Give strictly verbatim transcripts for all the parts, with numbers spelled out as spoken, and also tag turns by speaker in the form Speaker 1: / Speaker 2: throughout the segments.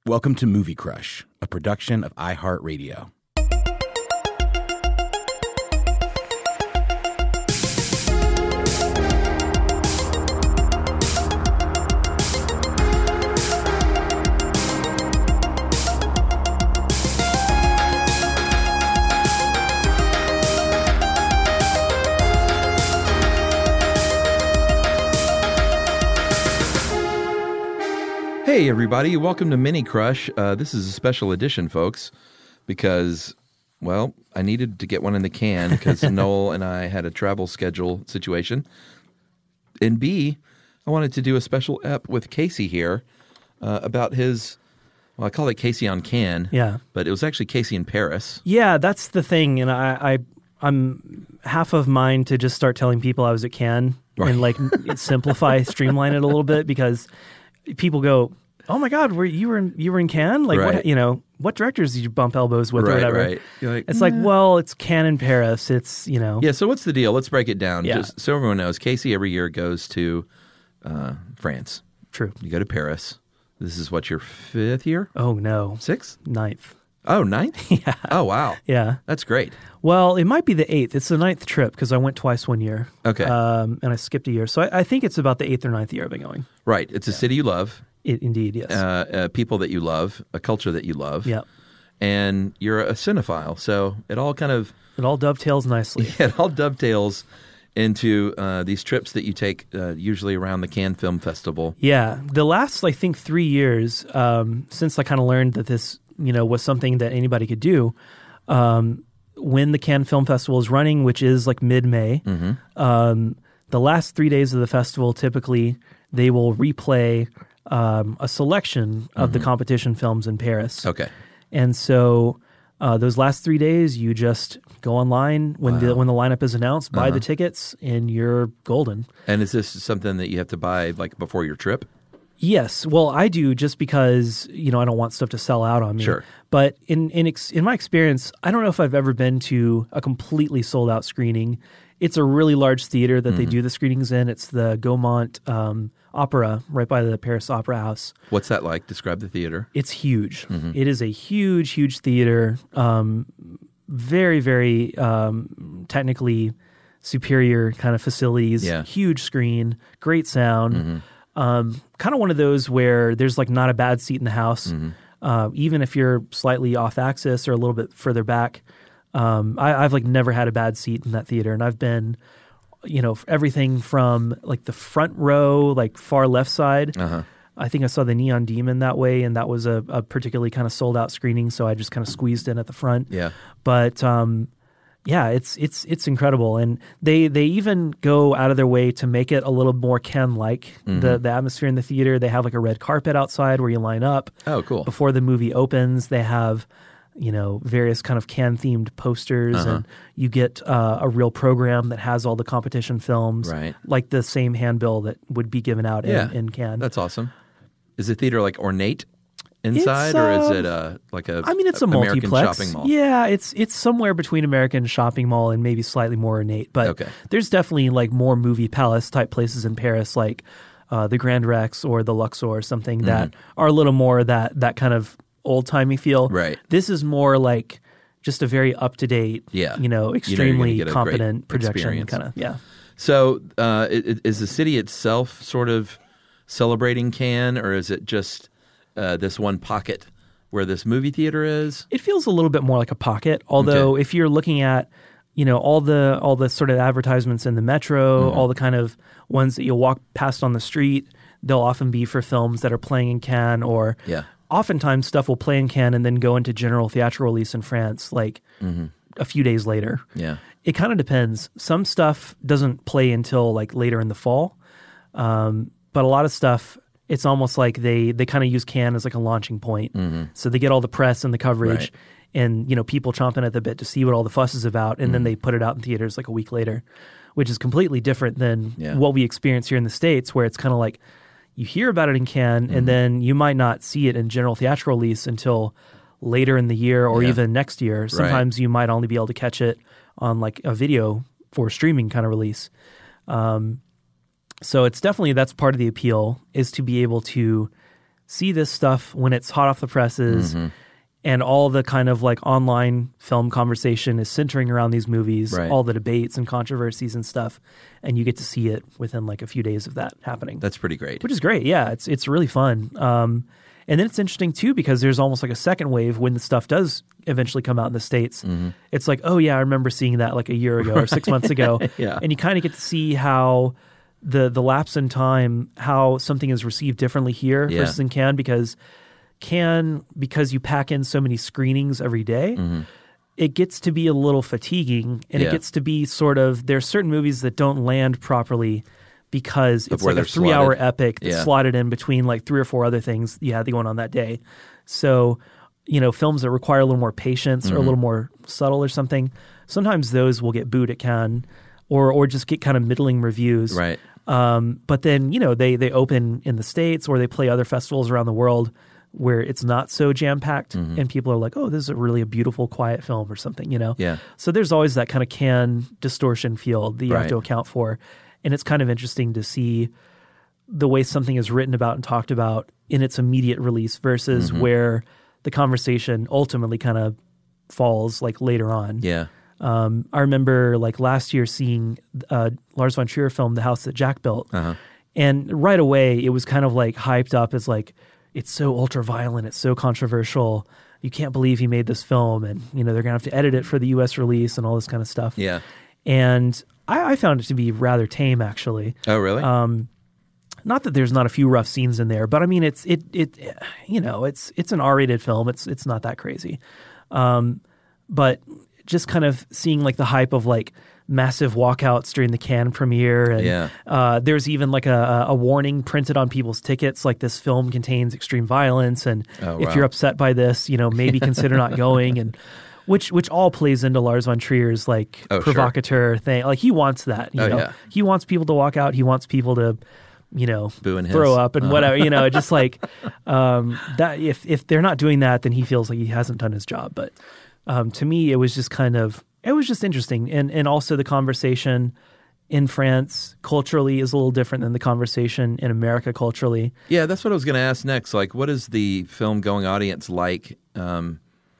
Speaker 1: Welcome to Movie Crush, a production of iHeartRadio.
Speaker 2: Hey, everybody. Welcome to Mini Crush. Uh, this is a special edition, folks, because, well, I needed to get one in the can because Noel and I had a travel schedule situation. And B, I wanted to do a special ep with Casey here uh, about his, well, I call it Casey on Cannes.
Speaker 3: Yeah.
Speaker 2: But it was actually Casey in Paris.
Speaker 3: Yeah, that's the thing. And I, I, I'm half of mine to just start telling people I was at Cannes
Speaker 2: Right.
Speaker 3: and like simplify, streamline it a little bit because people go, "Oh my God, were you were in, you were in Cannes? Like,
Speaker 2: Right.
Speaker 3: what, you know, what directors did you bump elbows with
Speaker 2: Right,
Speaker 3: or whatever?"
Speaker 2: right. You're like,
Speaker 3: it's like, well, it's Cannes in Paris. It's, you know,
Speaker 2: Yeah, so what's the deal? Let's break it down.
Speaker 3: Yeah.
Speaker 2: Just so everyone knows, Casey every year goes to uh, France.
Speaker 3: true.
Speaker 2: You go to Paris. This is what, your fifth year?
Speaker 3: Oh no,
Speaker 2: Sixth?
Speaker 3: ninth.
Speaker 2: Oh, ninth? Yeah. Oh, wow.
Speaker 3: Yeah.
Speaker 2: That's great.
Speaker 3: Well, it might be the eighth. It's the ninth trip because I went twice one year.
Speaker 2: Okay.
Speaker 3: Um, and I skipped a year, so I, I think it's about the eighth or ninth year I've been going.
Speaker 2: Right. It's a city you love,
Speaker 3: It, indeed, yes.
Speaker 2: uh, uh, people that you love, a culture that you love.
Speaker 3: Yeah.
Speaker 2: And you're a cinephile. So it all kind of,
Speaker 3: It all dovetails nicely.
Speaker 2: it all dovetails into uh, these trips that you take uh, usually around the Cannes Film Festival.
Speaker 3: Yeah, the last, I think, three years um, since I kind of learned that this, you know, was something that anybody could do. Um, when the Cannes Film Festival is running, which is like mid-May,
Speaker 2: Mm-hmm.
Speaker 3: um, the last three days of the festival, typically they will replay um, a selection of the competition films in Paris.
Speaker 2: Okay.
Speaker 3: And so uh, those last three days, you just go online when the when the lineup is announced, buy the tickets, and you're golden.
Speaker 2: And is this something that you have to buy like before your trip?
Speaker 3: Yes. Well, I do just because, you know, I don't want stuff to sell out on me.
Speaker 2: Sure.
Speaker 3: But in in ex- in my experience, I don't know if I've ever been to a completely sold out screening. It's a really large theater that they do the screenings in. It's the Gaumont um, Opera right by the Paris Opera House.
Speaker 2: What's that like? Describe the theater.
Speaker 3: It's huge. It is a huge, huge theater. Um, very, very um, technically superior kind of facilities.
Speaker 2: Yeah.
Speaker 3: Huge screen, great sound. Um, kind of one of those where there's like not a bad seat in the house, uh, even if you're slightly off axis or a little bit further back. Um, I, I've like never had a bad seat in that theater, and I've been, you know, everything from like the front row, like far left side.
Speaker 2: Uh-huh.
Speaker 3: I think I saw the Neon Demon that way, and that was a, a particularly kind of sold out screening, so I just kind of squeezed in at the front.
Speaker 2: Yeah.
Speaker 3: But um, yeah, it's it's it's incredible, and they they even go out of their way to make it a little more Cannes-like. The the atmosphere in the theater. They have like a red carpet outside where you line up.
Speaker 2: Oh, cool.
Speaker 3: Before the movie opens, they have, you know, various kind of Cannes-themed posters,
Speaker 2: Uh-huh.
Speaker 3: and you get uh, a real program that has all the competition films,
Speaker 2: Right.
Speaker 3: like the same handbill that would be given out
Speaker 2: Yeah.
Speaker 3: in, in Cannes.
Speaker 2: That's awesome. Is the theater like ornate inside,
Speaker 3: It's,
Speaker 2: or is
Speaker 3: uh,
Speaker 2: it uh, like a
Speaker 3: I mean, it's a
Speaker 2: American
Speaker 3: multiplex.
Speaker 2: shopping mall?
Speaker 3: Yeah, it's it's somewhere between American shopping mall and maybe slightly more ornate. But
Speaker 2: Okay.
Speaker 3: there's definitely like more movie palace type places in Paris, like uh, the Grand Rex or the Luxor or something that are a little more that that kind of old timey feel.
Speaker 2: Right.
Speaker 3: This is more like just a very up to date,
Speaker 2: Yeah.
Speaker 3: you know,
Speaker 2: You know you're gonna
Speaker 3: extremely
Speaker 2: get a great
Speaker 3: competent projection
Speaker 2: experience.
Speaker 3: kind of. Yeah.
Speaker 2: So, uh, i- i- is the city itself sort of celebrating Cannes, or is it just uh, this one pocket where this movie theater is?
Speaker 3: It feels a little bit more like a pocket, although
Speaker 2: Okay.
Speaker 3: if you're looking at, you know, all the all the sort of advertisements in the metro,
Speaker 2: Mm-hmm.
Speaker 3: all the kind of ones that you'll walk past on the street, they'll often be for films that are playing in Cannes, or
Speaker 2: Yeah.
Speaker 3: oftentimes stuff will play in Cannes and then go into general theatrical release in France like a few days later.
Speaker 2: Yeah.
Speaker 3: It kind of depends. Some stuff doesn't play until like later in the fall, um, but a lot of stuff, it's almost like they they kind of use Cannes as like a launching point. So they get all the press and the coverage,
Speaker 2: Right.
Speaker 3: and you know people chomping at the bit to see what all the fuss is about, and then they put it out in theaters like a week later, which is completely different than
Speaker 2: Yeah.
Speaker 3: what we experience here in the States, where it's kind of like you hear about it in Cannes, and then you might not see it in general theatrical release until later in the year or
Speaker 2: Yeah.
Speaker 3: even next year. Sometimes you might only be able to catch it on like a video for streaming kind of release. Um, so it's definitely, that's part of the appeal, is to be able to see this stuff when it's hot off the presses. Mm-hmm. And all the kind of like online film conversation is centering around these movies,
Speaker 2: right.
Speaker 3: all the debates and controversies and stuff. And you get to see it within like a few days of that happening.
Speaker 2: That's pretty great.
Speaker 3: Which is great. Yeah, it's it's really fun. Um, and then it's interesting too because there's almost like a second wave when the stuff does eventually come out in the States. Mm-hmm. It's like, oh yeah, I remember seeing that like a year ago or six months ago.
Speaker 2: Yeah.
Speaker 3: And you kind of get to see how the the lapse in time, how something is received differently here
Speaker 2: yeah.
Speaker 3: versus in Cannes because Cannes, because you pack in so many screenings every day, mm-hmm. it gets to be a little fatiguing, and
Speaker 2: yeah.
Speaker 3: it gets to be sort of, there's certain movies that don't land properly because it's like a three-hour epic that's
Speaker 2: yeah.
Speaker 3: slotted in between like three or four other things you had going on that day. So, you know, films that require a little more patience mm-hmm. or a little more subtle or something, sometimes those will get booed at Cannes or or just get kind of middling reviews.
Speaker 2: Right.
Speaker 3: Um, but then, you know, they they open in the States or they play other festivals around the world where it's not so jam-packed mm-hmm. and people are like, oh, this is a really a beautiful, quiet film or something, you know?
Speaker 2: Yeah.
Speaker 3: So there's always that kind of Cannes distortion field that you
Speaker 2: right.
Speaker 3: have to account for. And it's kind of interesting to see the way something is written about and talked about in its immediate release versus mm-hmm. where the conversation ultimately kind of falls like later on.
Speaker 2: Yeah.
Speaker 3: Um, I remember like last year seeing uh, Lars von Trier film The House That Jack Built.
Speaker 2: Uh-huh.
Speaker 3: And right away it was kind of like hyped up as like, it's so ultra violent, it's so controversial. You can't believe he made this film, and you know they're gonna have to edit it for the U S release and all this kind of stuff.
Speaker 2: Yeah,
Speaker 3: and I, I found it to be rather tame, actually.
Speaker 2: Oh, really?
Speaker 3: Um, not that there's not a few rough scenes in there, but I mean, it's it it you know it's it's an R-rated film. It's it's not that crazy, um, but just kind of seeing like the hype of like massive walkouts during the Cannes premiere. And
Speaker 2: yeah.
Speaker 3: uh, there's even like a, a warning printed on people's tickets, like this film contains extreme violence. And
Speaker 2: oh,
Speaker 3: if
Speaker 2: wow.
Speaker 3: you're upset by this, you know, maybe consider not going. And which which all plays into Lars von Trier's like
Speaker 2: oh,
Speaker 3: provocateur
Speaker 2: sure.
Speaker 3: thing. Like he wants that. You
Speaker 2: oh,
Speaker 3: know?
Speaker 2: yeah.
Speaker 3: He wants people to walk out. He wants people to, you know,
Speaker 2: Boo and
Speaker 3: throw
Speaker 2: hiss.
Speaker 3: up and
Speaker 2: uh-huh.
Speaker 3: whatever, you know, just like um, that. If, if they're not doing that, then he feels like he hasn't done his job. But um, to me, it was just kind of, it was just interesting. And and also the conversation in France culturally is a little different than the conversation in America culturally.
Speaker 2: Yeah, that's what I was going to ask next. Like, what is the film-going audience like? Um,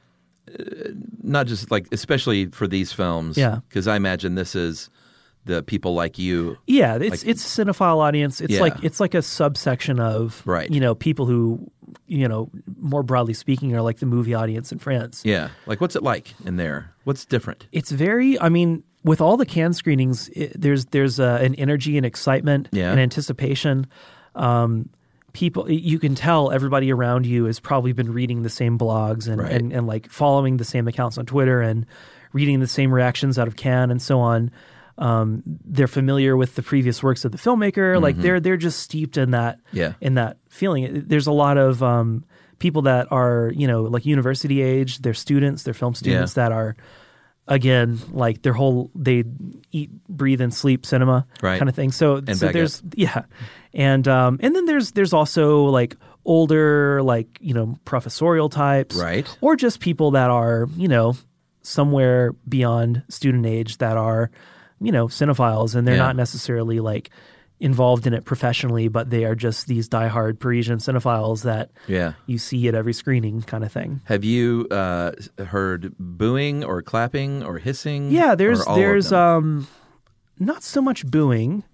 Speaker 2: uh, not just like, especially for these films.
Speaker 3: Yeah.
Speaker 2: Because I imagine this is the people like you.
Speaker 3: Yeah, it's
Speaker 2: like,
Speaker 3: it's a cinephile audience. It's
Speaker 2: yeah.
Speaker 3: like it's like a subsection of
Speaker 2: right.
Speaker 3: you know, people who, you know, more broadly speaking, are like the movie audience in France.
Speaker 2: Yeah. Like, what's it like in there? What's different?
Speaker 3: It's very, I mean, with all the Cannes screenings, it, there's there's uh, an energy and excitement
Speaker 2: yeah.
Speaker 3: and anticipation. Um, people, you can tell everybody around you has probably been reading the same blogs and,
Speaker 2: right.
Speaker 3: and, and like following the same accounts on Twitter and reading the same reactions out of Cannes and so on. Um, they're familiar with the previous works of the filmmaker.
Speaker 2: Mm-hmm.
Speaker 3: Like they're they're just steeped in that
Speaker 2: yeah.
Speaker 3: in that feeling. There's a lot of um, people that are, you know, like university age. They're students. They're film students
Speaker 2: yeah.
Speaker 3: that are, again, like their whole they eat, breathe, and sleep cinema
Speaker 2: right.
Speaker 3: kind of thing. So,
Speaker 2: and
Speaker 3: so
Speaker 2: baguette.
Speaker 3: there's yeah, and um, and then there's there's also like older, like, you know, professorial types,
Speaker 2: right,
Speaker 3: or just people that are, you know, somewhere beyond student age that are, you know, cinephiles, and they're
Speaker 2: yeah.
Speaker 3: not necessarily like involved in it professionally, but they are just these diehard Parisian cinephiles that
Speaker 2: yeah.
Speaker 3: you see at every screening kind of thing.
Speaker 2: Have you uh, heard booing or clapping or hissing?
Speaker 3: Yeah, there's
Speaker 2: or all
Speaker 3: there's
Speaker 2: of them?
Speaker 3: um not so much booing.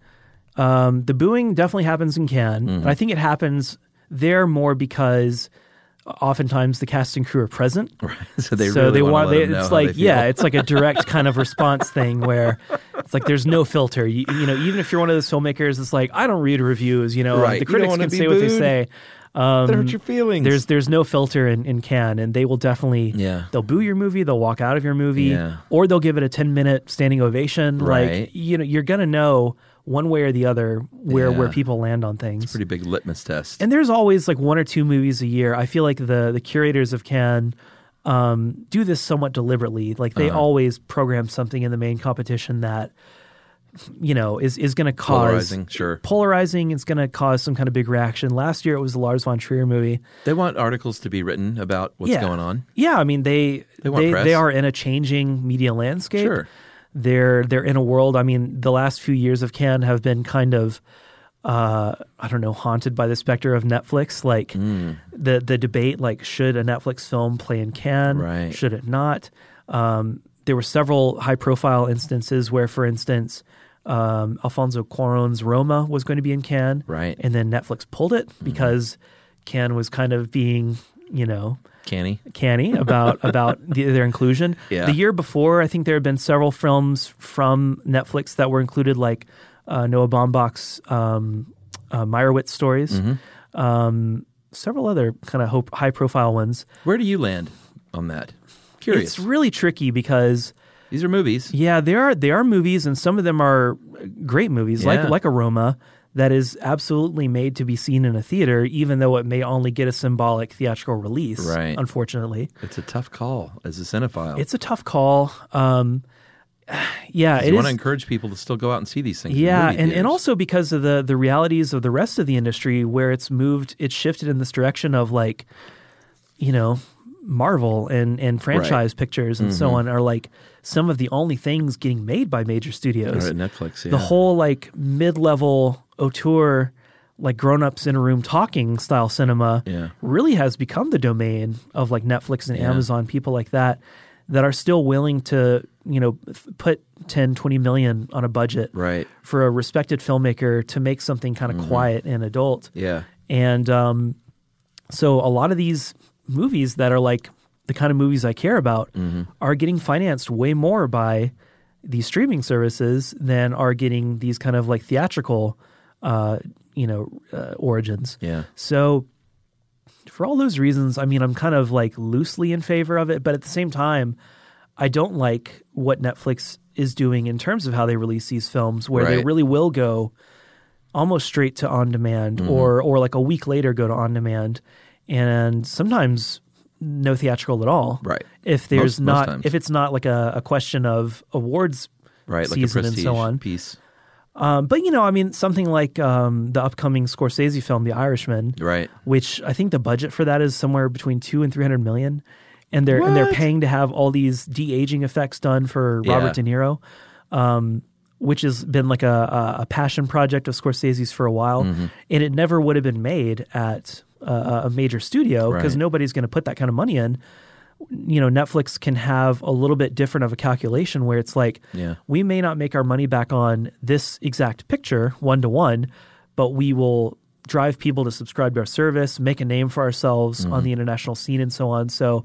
Speaker 3: Um, the booing definitely happens in Cannes,
Speaker 2: mm-hmm.
Speaker 3: and I think it happens there more because oftentimes the cast and crew are present,
Speaker 2: right. so they
Speaker 3: so
Speaker 2: really
Speaker 3: they
Speaker 2: want.
Speaker 3: want.
Speaker 2: To let
Speaker 3: They,
Speaker 2: them know
Speaker 3: it's
Speaker 2: how
Speaker 3: like
Speaker 2: they feel.
Speaker 3: yeah, it's like a direct kind of response thing where it's like there's no filter. You, you know, even if you're one of those filmmakers, it's like I don't read reviews. You know,
Speaker 2: Right.
Speaker 3: the
Speaker 2: You don't
Speaker 3: critics
Speaker 2: wanna
Speaker 3: can
Speaker 2: be
Speaker 3: say what they
Speaker 2: booed.
Speaker 3: say. Um,
Speaker 2: That hurt your feelings.
Speaker 3: There's there's no filter in, in Cannes, and they will definitely
Speaker 2: Yeah.
Speaker 3: they'll boo your movie, they'll walk out of your movie,
Speaker 2: Yeah.
Speaker 3: or they'll give it a ten minute standing ovation.
Speaker 2: Right.
Speaker 3: Like, you know, you're gonna know one way or the other where
Speaker 2: Yeah.
Speaker 3: where people land on things.
Speaker 2: Pretty big litmus test.
Speaker 3: And there's always like one or two movies a year. I feel like the the curators of Cannes um, do this somewhat deliberately. Like they
Speaker 2: Uh-huh.
Speaker 3: always program something in the main competition that, you know, is is going to cause
Speaker 2: Polarizing, sure.
Speaker 3: Polarizing. It's going to cause some kind of big reaction. Last year it was the Lars von Trier movie.
Speaker 2: They want articles to be written about what's
Speaker 3: Yeah.
Speaker 2: going on.
Speaker 3: Yeah, I mean they
Speaker 2: They want
Speaker 3: they,
Speaker 2: press.
Speaker 3: they are in a changing media landscape.
Speaker 2: Sure.
Speaker 3: They're they're in a world. I mean, the last few years of Cannes have been kind of uh, I don't know, haunted by the specter of Netflix. Like
Speaker 2: Mm.
Speaker 3: the the debate, like should a Netflix film play in Cannes?
Speaker 2: Right.
Speaker 3: Should it not? Um, there were several high profile instances where, for instance, um, Alfonso Cuarón's Roma was going to be in Cannes,
Speaker 2: Right.
Speaker 3: and then Netflix pulled it because Cannes was kind of being, you know,
Speaker 2: Canny.
Speaker 3: canny about about the, their inclusion.
Speaker 2: Yeah.
Speaker 3: The year before, I think there had been several films from Netflix that were included, like uh, Noah Baumbach's um, uh, Meyerowitz stories,
Speaker 2: Mm-hmm.
Speaker 3: um, several other kind of high profile ones.
Speaker 2: Where do you land on that? Curious.
Speaker 3: It's really tricky because
Speaker 2: These are movies.
Speaker 3: yeah, there are there are movies, and some of them are great movies,
Speaker 2: Yeah.
Speaker 3: like like Aroma, that is absolutely made to be seen in a theater, even though it may only get a symbolic theatrical release.
Speaker 2: Right.
Speaker 3: Unfortunately,
Speaker 2: It's a tough call as a cinephile.
Speaker 3: it's a tough call. Um, yeah, it
Speaker 2: you
Speaker 3: is.
Speaker 2: want to encourage people to still go out and see these things. in
Speaker 3: Yeah,
Speaker 2: movie
Speaker 3: and, and
Speaker 2: theaters.
Speaker 3: also because of the the realities of the rest of the industry, where it's moved, it's shifted in this direction of like, you know, Marvel and and franchise pictures and so
Speaker 2: Mhm.
Speaker 3: on are like some of the only things getting made by major studios.
Speaker 2: Or at Netflix. Yeah.
Speaker 3: The whole like mid-level auteur, like grown-ups in a room talking style cinema
Speaker 2: Yeah.
Speaker 3: really has become the domain of like Netflix and
Speaker 2: Yeah.
Speaker 3: Amazon, people like that, that are still willing to, you know, f- put ten, twenty million on a budget
Speaker 2: Right.
Speaker 3: for a respected filmmaker to make something kind of
Speaker 2: Mhm.
Speaker 3: quiet and adult.
Speaker 2: Yeah.
Speaker 3: And um, so a lot of these movies that are like the kind of movies I care about
Speaker 2: Mhm.
Speaker 3: are getting financed way more by these streaming services than are getting these kind of like theatrical, uh, you know, uh, origins.
Speaker 2: Yeah.
Speaker 3: So for all those reasons, I mean, I'm kind of like loosely in favor of it, but at the same time, I don't like what Netflix is doing in terms of how they release these films, where they
Speaker 2: Right.
Speaker 3: really will go almost straight to on demand,
Speaker 2: Mhm.
Speaker 3: or or like a week later go to on demand, and sometimes no theatrical at all.
Speaker 2: Right.
Speaker 3: If there's
Speaker 2: Most- most
Speaker 3: not,
Speaker 2: times.
Speaker 3: if it's not like a, a question of awards
Speaker 2: Right. Like a
Speaker 3: season and
Speaker 2: prestige
Speaker 3: so on.
Speaker 2: piece.
Speaker 3: Um, but you know, I mean, something like um, the upcoming Scorsese film, The Irishman,
Speaker 2: Right.
Speaker 3: which I think the budget for that is somewhere between two and three hundred million, and they're and they're
Speaker 2: What?
Speaker 3: paying to have all these de aging effects done for Robert
Speaker 2: Yeah.
Speaker 3: De Niro, um, which has been like a, a, a passion project of Scorsese's for a while,
Speaker 2: Mhm.
Speaker 3: and it never would have been made at a, a major studio because
Speaker 2: Right.
Speaker 3: nobody's going to put that kind of money in. You know, Netflix can have a little bit different of a calculation where it's like,
Speaker 2: Yeah.
Speaker 3: we may not make our money back on this exact picture one to one, but we will drive people to subscribe to our service, make a name for ourselves
Speaker 2: Mm-hmm.
Speaker 3: on the international scene and so on. So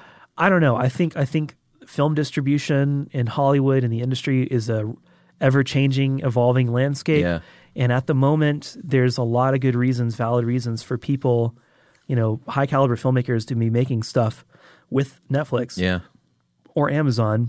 Speaker 3: I don't know. I think I think film distribution in Hollywood and the industry is a ever changing, evolving landscape.
Speaker 2: Yeah.
Speaker 3: And at the moment, there's a lot of good reasons, valid reasons for people, you know, high caliber filmmakers to be making stuff with Netflix
Speaker 2: Yeah.
Speaker 3: or Amazon.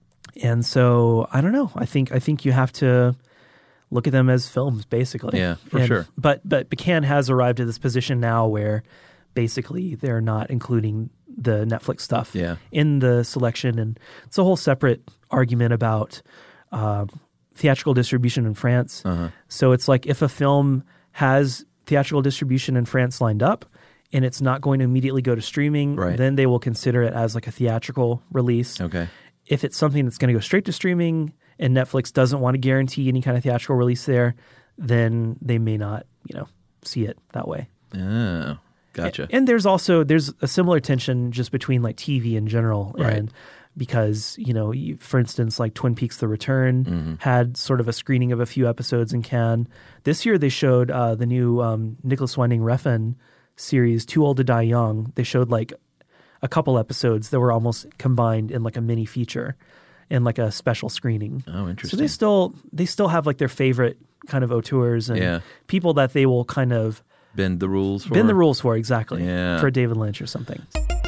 Speaker 3: And so I don't know. I think I think you have to look at them as films, basically.
Speaker 2: Yeah, for
Speaker 3: And-
Speaker 2: sure.
Speaker 3: But but McCann has arrived at this position now where basically they're not including the Netflix stuff
Speaker 2: Yeah.
Speaker 3: in the selection, and it's a whole separate argument about uh, theatrical distribution in France.
Speaker 2: Uh-huh.
Speaker 3: So it's like if a film has theatrical distribution in France lined up and it's not going to immediately go to streaming,
Speaker 2: Right.
Speaker 3: then they will consider it as like a theatrical release.
Speaker 2: Okay.
Speaker 3: If it's something that's going to go straight to streaming and Netflix doesn't want to guarantee any kind of theatrical release there, then they may not, you know, see it that way.
Speaker 2: Oh, gotcha.
Speaker 3: And there's also there's a similar tension just between like T V in general,
Speaker 2: Right.
Speaker 3: and because you know, you, for instance, like Twin Peaks: The Return
Speaker 2: Mm-hmm.
Speaker 3: had sort of a screening of a few episodes in Cannes. This year they showed uh, the new um, Nicholas Winding Refn series, Too Old to Die Young. They showed like a couple episodes that were almost combined in like a mini feature in like a special screening.
Speaker 2: Oh,
Speaker 3: So
Speaker 2: interesting.
Speaker 3: they still they still have like their favorite kind of auteurs and
Speaker 2: Yeah.
Speaker 3: people that they will kind of
Speaker 2: Bend the rules for.
Speaker 3: bend the rules for, exactly.
Speaker 2: Yeah.
Speaker 3: For David Lynch or something.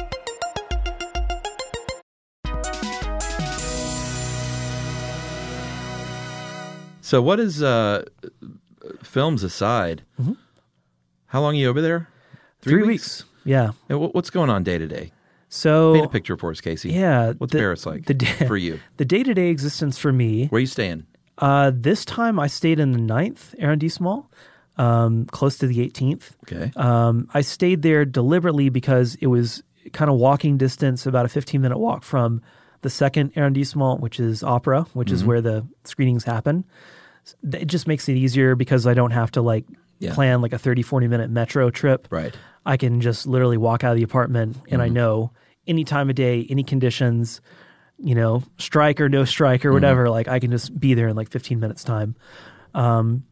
Speaker 2: So what is, uh, films aside,
Speaker 3: Mhm.
Speaker 2: how long are you over there?
Speaker 3: Three, weeks. Yeah.
Speaker 2: And what- what's going on day to day?
Speaker 3: So
Speaker 2: Paint a picture for us, Casey.
Speaker 3: yeah,
Speaker 2: What's
Speaker 3: the-
Speaker 2: Paris like
Speaker 3: the day-
Speaker 2: for you?
Speaker 3: The day-to-day existence for me.
Speaker 2: Where are you staying?
Speaker 3: Uh, this time I stayed in the ninth arrondissement, um, close to the eighteenth.
Speaker 2: Okay.
Speaker 3: Um, I stayed there deliberately because it was kind of walking distance, about a fifteen minute walk from the second arrondissement, which is Opera, which is
Speaker 2: Mhm.
Speaker 3: where the screenings happen. it just makes it easier because I don't have to like
Speaker 2: Yeah.
Speaker 3: plan like a thirty, forty minute metro trip.
Speaker 2: Right.
Speaker 3: I can just literally walk out of the apartment and I know any time of day, any conditions, you know, strike or no strike or whatever, like I can just be there in like fifteen minutes time. Um,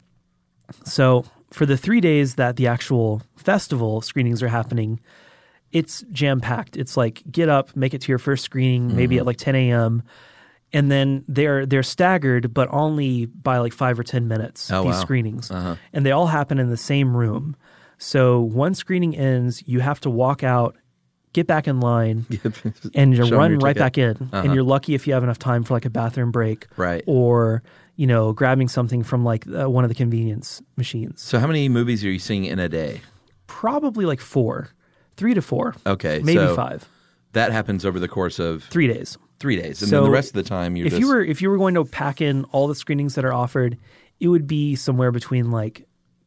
Speaker 3: so for the three days that the actual festival screenings are happening, it's jam packed. It's like get up, make it to your first screening, maybe at like ten a.m. And then they're they're staggered, but only by like five or ten minutes.
Speaker 2: Oh,
Speaker 3: these
Speaker 2: wow.
Speaker 3: screenings,
Speaker 2: Uh-huh.
Speaker 3: and they all happen in the same room. So one screening ends, you have to walk out, get back in line, and you
Speaker 2: Show 'em
Speaker 3: run
Speaker 2: your
Speaker 3: right
Speaker 2: ticket.
Speaker 3: back in.
Speaker 2: Uh-huh.
Speaker 3: And you're lucky if you have enough time for like a bathroom break,
Speaker 2: Right.
Speaker 3: Or you know, grabbing something from like uh, one of the convenience machines.
Speaker 2: So how many movies are you seeing in a day?
Speaker 3: Probably like four, three to four.
Speaker 2: Okay,
Speaker 3: maybe
Speaker 2: so
Speaker 3: five.
Speaker 2: That happens over the course of
Speaker 3: Three days.
Speaker 2: three days, and
Speaker 3: So
Speaker 2: then the rest of the time you're
Speaker 3: if
Speaker 2: just
Speaker 3: you were if you were going to pack in all the screenings that are offered, it would be somewhere between like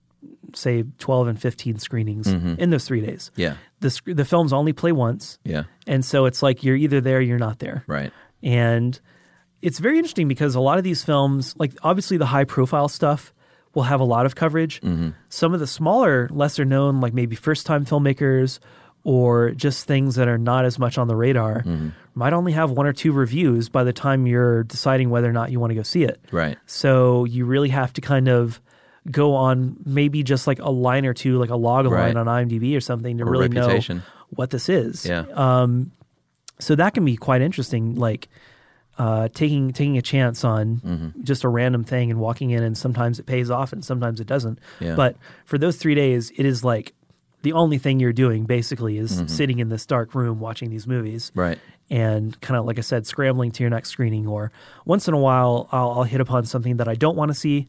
Speaker 3: say twelve and fifteen screenings in those three days.
Speaker 2: yeah,
Speaker 3: The sc- the films only play once,
Speaker 2: yeah,
Speaker 3: and so it's like you're either there or you're not there.
Speaker 2: right,
Speaker 3: And it's very interesting because a lot of these films, like obviously the high profile stuff, will have a lot of coverage. Some of the smaller, lesser known, like maybe first time filmmakers or just things that are not as much on the radar, might only have one or two reviews by the time you're deciding whether or not you want to go see it.
Speaker 2: right.
Speaker 3: So you really have to kind of go on maybe just like a line or two, like a log line
Speaker 2: Right.
Speaker 3: on IMDb or something to
Speaker 2: Or
Speaker 3: really
Speaker 2: Reputation.
Speaker 3: know what this is.
Speaker 2: Yeah.
Speaker 3: Um, so that can be quite interesting, like uh, taking taking a chance on
Speaker 2: Mm-hmm.
Speaker 3: just a random thing and walking in, and sometimes it pays off and sometimes it doesn't.
Speaker 2: Yeah.
Speaker 3: But for those three days, it is like the only thing you're doing basically is sitting in this dark room watching these movies.
Speaker 2: Mm-hmm. Right.
Speaker 3: And kind of, like I said, scrambling to your next screening, or once in a while, I'll, I'll hit upon something that I don't want to see.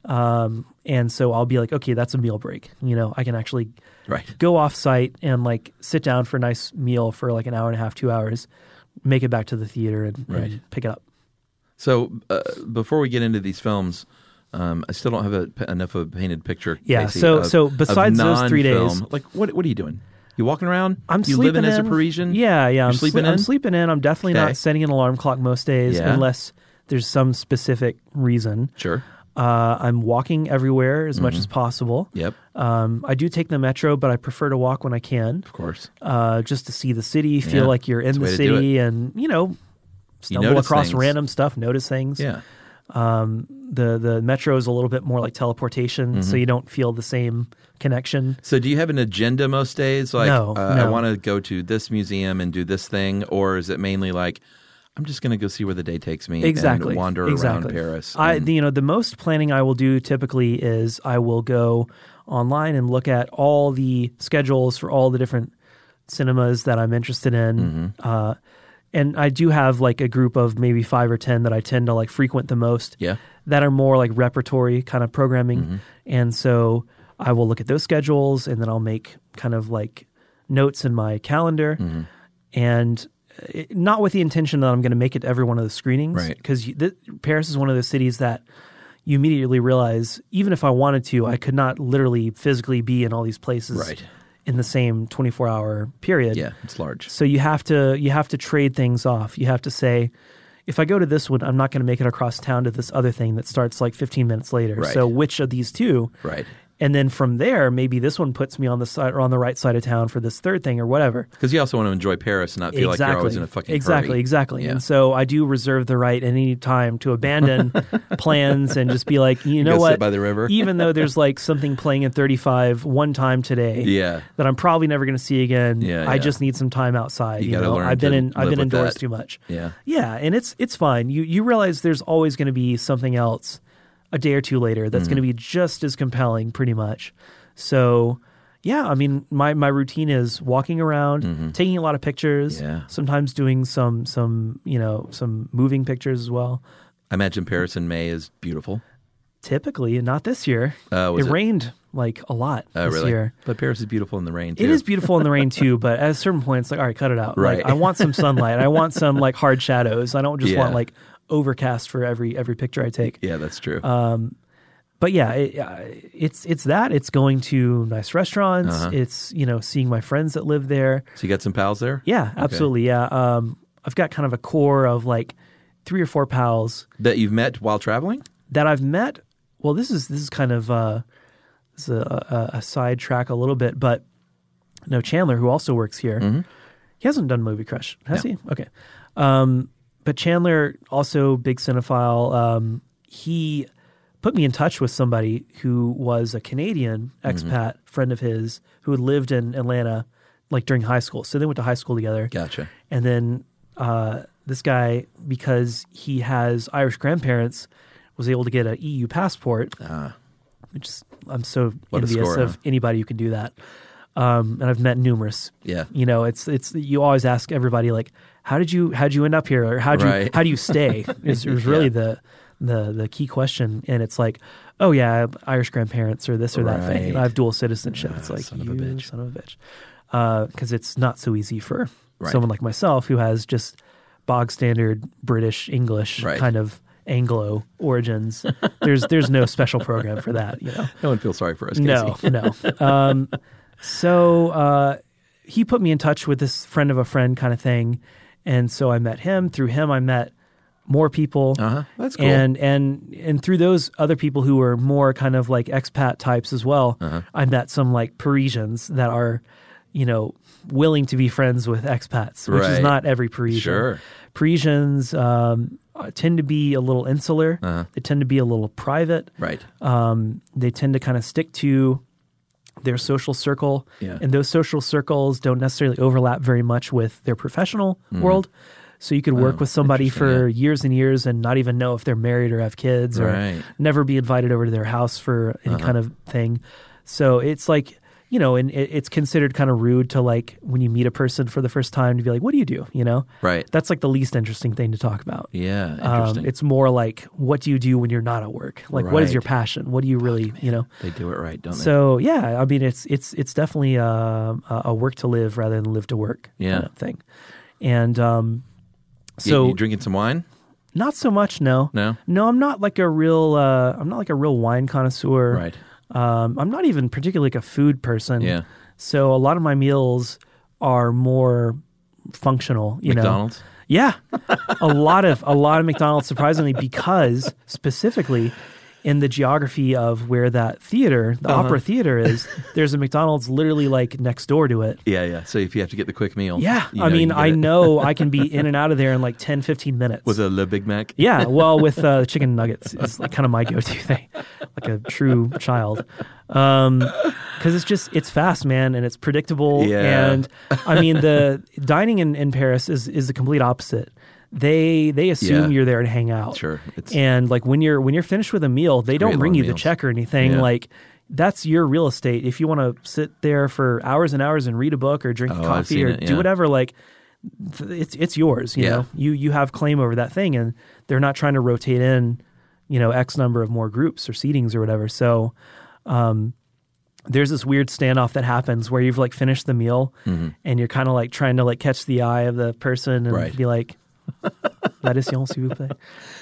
Speaker 3: Um, and so I'll be like, okay, that's a meal break. You know, I can actually
Speaker 2: Right.
Speaker 3: go off site and like sit down for a nice meal for like an hour and a half, two hours, make it back to the theater and,
Speaker 2: Right.
Speaker 3: and pick it up.
Speaker 2: So uh, before we get into these films, um, I still don't have a, enough of a painted picture.
Speaker 3: Yeah,
Speaker 2: Casey,
Speaker 3: so-
Speaker 2: of-
Speaker 3: so
Speaker 2: of
Speaker 3: besides those three
Speaker 2: non-film.
Speaker 3: days-
Speaker 2: like what what are you doing? You walking around?
Speaker 3: I'm
Speaker 2: you
Speaker 3: sleeping
Speaker 2: living as a
Speaker 3: in.
Speaker 2: Parisian?
Speaker 3: Yeah, yeah.
Speaker 2: You're
Speaker 3: I'm
Speaker 2: sleeping
Speaker 3: sle-
Speaker 2: in?
Speaker 3: I'm sleeping in. I'm definitely
Speaker 2: Okay.
Speaker 3: not setting an alarm clock most days
Speaker 2: Yeah.
Speaker 3: unless there's some specific reason.
Speaker 2: Sure.
Speaker 3: Uh, I'm walking everywhere as much
Speaker 2: Mm-hmm.
Speaker 3: as possible.
Speaker 2: Yep.
Speaker 3: Um, I do take the metro, but I prefer to walk when I can,
Speaker 2: Of course.
Speaker 3: uh, just to see the city, feel
Speaker 2: Yeah.
Speaker 3: like you're in
Speaker 2: That's the
Speaker 3: the
Speaker 2: way to do
Speaker 3: city, and you know, stumble
Speaker 2: notice
Speaker 3: across
Speaker 2: things.
Speaker 3: random stuff, notice things.
Speaker 2: Yeah.
Speaker 3: Um, the the metro is a little bit more like teleportation,
Speaker 2: Mm-hmm.
Speaker 3: so you don't feel the same connection.
Speaker 2: So do you have an agenda most days? Like,
Speaker 3: No,
Speaker 2: uh, I
Speaker 3: no.
Speaker 2: want to go to this museum and do this thing, or is it mainly like, I'm just going to go see where the day takes me
Speaker 3: Exactly.
Speaker 2: and wander
Speaker 3: exactly.
Speaker 2: around Paris?
Speaker 3: I,
Speaker 2: and-
Speaker 3: the, you know, the most planning I will do typically is I will go online and look at all the schedules for all the different cinemas that I'm interested in.
Speaker 2: Mm-hmm.
Speaker 3: Uh, and I do have like a group of maybe five or ten that I tend to like frequent the most.
Speaker 2: Yeah.
Speaker 3: That are more like repertory kind of programming.
Speaker 2: Mm-hmm.
Speaker 3: And so I will look at those schedules and then I'll make kind of like notes in my calendar.
Speaker 2: Mm-hmm.
Speaker 3: And it, not with the intention that I'm going to make it to every one of the screenings.
Speaker 2: Right.
Speaker 3: Because th- Paris is one of those cities that you immediately realize, even if I wanted to, I could not literally physically be in all these places
Speaker 2: Right.
Speaker 3: in the same twenty-four hour period.
Speaker 2: Yeah, it's large.
Speaker 3: So you have to you have to trade things off. You have to say, if I go to this one, I'm not going to make it across town to this other thing that starts like fifteen minutes later.
Speaker 2: Right.
Speaker 3: So which of these two?
Speaker 2: Right.
Speaker 3: And then from there, maybe this one puts me on the side or on the right side of town for this third thing or whatever.
Speaker 2: Because you also want to enjoy Paris and not feel like you're always in a fucking
Speaker 3: exactly,
Speaker 2: hurry.
Speaker 3: exactly.
Speaker 2: Yeah.
Speaker 3: And so I do reserve the right at any time to abandon plans and just be like, you know
Speaker 2: Go
Speaker 3: what?
Speaker 2: sit by the river.
Speaker 3: Even though there's like something playing in thirty-five one time today,
Speaker 2: Yeah.
Speaker 3: that I'm probably never going to see again.
Speaker 2: Yeah,
Speaker 3: I
Speaker 2: yeah.
Speaker 3: just need some time outside.
Speaker 2: You
Speaker 3: You,
Speaker 2: gotta
Speaker 3: know,
Speaker 2: learn
Speaker 3: I've been
Speaker 2: to
Speaker 3: in I've
Speaker 2: live
Speaker 3: been
Speaker 2: with
Speaker 3: indoors
Speaker 2: that.
Speaker 3: too much.
Speaker 2: Yeah.
Speaker 3: Yeah, and it's it's fine. You you realize there's always going to be something else a day or two later that's
Speaker 2: Mm-hmm.
Speaker 3: going to be just as compelling, pretty much. So, yeah, I mean, my, my routine is walking around, taking a lot of pictures.
Speaker 2: Mm-hmm. Yeah.
Speaker 3: Sometimes doing some some you know some moving pictures as well.
Speaker 2: I imagine Paris in May is beautiful.
Speaker 3: Typically, not this year.
Speaker 2: Uh, was
Speaker 3: it
Speaker 2: it?
Speaker 3: rained like a lot
Speaker 2: Oh,
Speaker 3: this
Speaker 2: really?
Speaker 3: year.
Speaker 2: But Paris is beautiful in the rain, too.
Speaker 3: It is beautiful in the rain too, but at a certain point, it's like, all right, cut it out.
Speaker 2: Right.
Speaker 3: Like, I want some sunlight. I want some like hard shadows. I don't just
Speaker 2: Yeah.
Speaker 3: want like overcast for every every picture I take.
Speaker 2: Yeah, that's true.
Speaker 3: Um, but yeah, it, uh, it's it's that. It's going to nice restaurants.
Speaker 2: Uh-huh.
Speaker 3: It's you know seeing my friends that live there.
Speaker 2: so you got some pals there?
Speaker 3: Yeah, absolutely. Yeah, um, I've got kind of a core of like three or four pals
Speaker 2: That you've met while traveling?
Speaker 3: that I've met well, this is this is kind of uh, this is a, a, a side track a little bit, but no, Chandler, who also works here,
Speaker 2: Mm-hmm.
Speaker 3: he hasn't done Movie Crush, has
Speaker 2: No.
Speaker 3: he? Okay, um, but Chandler, also big cinephile. Um, he put me in touch with somebody who was a Canadian expat
Speaker 2: Mm-hmm.
Speaker 3: friend of his who had lived in Atlanta like during high school. So they went to high school together.
Speaker 2: Gotcha.
Speaker 3: And then uh, this guy, because he has Irish grandparents, was able to get an E U passport.
Speaker 2: Ah.
Speaker 3: Which is, I'm so
Speaker 2: What a
Speaker 3: envious
Speaker 2: score,
Speaker 3: of
Speaker 2: huh?
Speaker 3: anybody who can do that. Um, and I've met numerous.
Speaker 2: Yeah.
Speaker 3: You know, it's it's you always ask everybody like, how did you how did you end up here, or how do you
Speaker 2: Right.
Speaker 3: how do you stay? Is was really
Speaker 2: Yeah.
Speaker 3: the the the key question. And it's like, oh yeah, I have Irish grandparents or this or that thing. And I have dual citizenship. It's
Speaker 2: Ah,
Speaker 3: like,
Speaker 2: son of
Speaker 3: you
Speaker 2: a bitch.
Speaker 3: son of a bitch. Because it's not so easy for
Speaker 2: Right.
Speaker 3: someone like myself who has just bog standard British English
Speaker 2: Right.
Speaker 3: kind of Anglo origins. There's there's no special program for that, you know.
Speaker 2: No one feels sorry for us, Casey.
Speaker 3: No, no. Um, so uh, he put me in touch with this friend of a friend kind of thing, and so I met him. Through him, I met more people.
Speaker 2: Uh-huh. That's cool.
Speaker 3: And and and through those other people who were more kind of like expat types as well,
Speaker 2: Uh-huh.
Speaker 3: I met some like Parisians that are, you know, willing to be friends with expats, which is
Speaker 2: Right.
Speaker 3: not every Parisian.
Speaker 2: Sure.
Speaker 3: Parisians um, tend to be a little insular.
Speaker 2: Uh-huh.
Speaker 3: They tend to be a little private.
Speaker 2: Right.
Speaker 3: Um, they tend to kind of stick to their social circle,
Speaker 2: Yeah.
Speaker 3: and those social circles don't necessarily overlap very much with their professional world. So you could work
Speaker 2: Oh,
Speaker 3: with somebody
Speaker 2: interesting,
Speaker 3: for
Speaker 2: yeah.
Speaker 3: years and years and not even know if they're married or have kids, or
Speaker 2: Right.
Speaker 3: never be invited over to their house for any
Speaker 2: Uh-huh.
Speaker 3: kind of thing. So it's like, you know, and it, it's considered kind of rude to, like, when you meet a person for the first time, to be like, what do you do? You know?
Speaker 2: Right.
Speaker 3: That's like the least interesting thing to talk about.
Speaker 2: Yeah.
Speaker 3: Um,
Speaker 2: Interesting.
Speaker 3: it's more like, what do you do when you're not at work? Like, what is
Speaker 2: Right.
Speaker 3: your passion? What do you really, you know?
Speaker 2: They do it right, don't they?
Speaker 3: So yeah, I mean, it's it's it's definitely a, a a work to live rather than live to work
Speaker 2: Yeah.
Speaker 3: kind of thing. And um,
Speaker 2: You-
Speaker 3: so
Speaker 2: you drinking some wine?
Speaker 3: not so much. No,
Speaker 2: No?
Speaker 3: no, I'm not like a real. Uh, I'm not like a real wine connoisseur.
Speaker 2: Right.
Speaker 3: Um, I'm not even particularly like a food person.
Speaker 2: Yeah.
Speaker 3: So a lot of my meals are more functional. You know.
Speaker 2: McDonald's?
Speaker 3: Yeah, a lot of a lot of McDonald's, surprisingly, because specifically in the geography of where that theater, the
Speaker 2: Uh-huh.
Speaker 3: opera theater is, there's a McDonald's literally like next door to it.
Speaker 2: Yeah, yeah. So if you have to get the quick meal.
Speaker 3: Yeah,
Speaker 2: you
Speaker 3: I
Speaker 2: know you
Speaker 3: mean,
Speaker 2: get
Speaker 3: I
Speaker 2: it.
Speaker 3: know I can be in and out of there in like ten, fifteen minutes.
Speaker 2: Was it a Le Big Mac?
Speaker 3: Yeah, well, with uh, chicken nuggets, it's like kind of my go-to thing, like a true child, because it's just it's fast, man, and it's predictable.
Speaker 2: Yeah.
Speaker 3: And I mean, the dining in, in Paris is is the complete opposite. They they assume
Speaker 2: Yeah.
Speaker 3: you're there to hang out.
Speaker 2: Sure. It's
Speaker 3: And like when you're when you're finished with a meal, they don't
Speaker 2: great
Speaker 3: bring
Speaker 2: long
Speaker 3: you the
Speaker 2: meals.
Speaker 3: check or anything.
Speaker 2: Yeah.
Speaker 3: Like that's your real estate. If you want to sit there for hours and hours and read a book or drink
Speaker 2: Oh, I've
Speaker 3: coffee
Speaker 2: seen
Speaker 3: or
Speaker 2: it,
Speaker 3: do
Speaker 2: yeah.
Speaker 3: whatever, like th- it's it's yours. You
Speaker 2: Yeah.
Speaker 3: know, you you have claim over that thing, and they're not trying to rotate in, you know, X number of more groups or seatings or whatever. So, um, there's this weird standoff that happens where you've like finished the meal and you're kind of like trying to like catch the eye of the person and
Speaker 2: Right.
Speaker 3: be like, "L'addition, s'il vous plaît."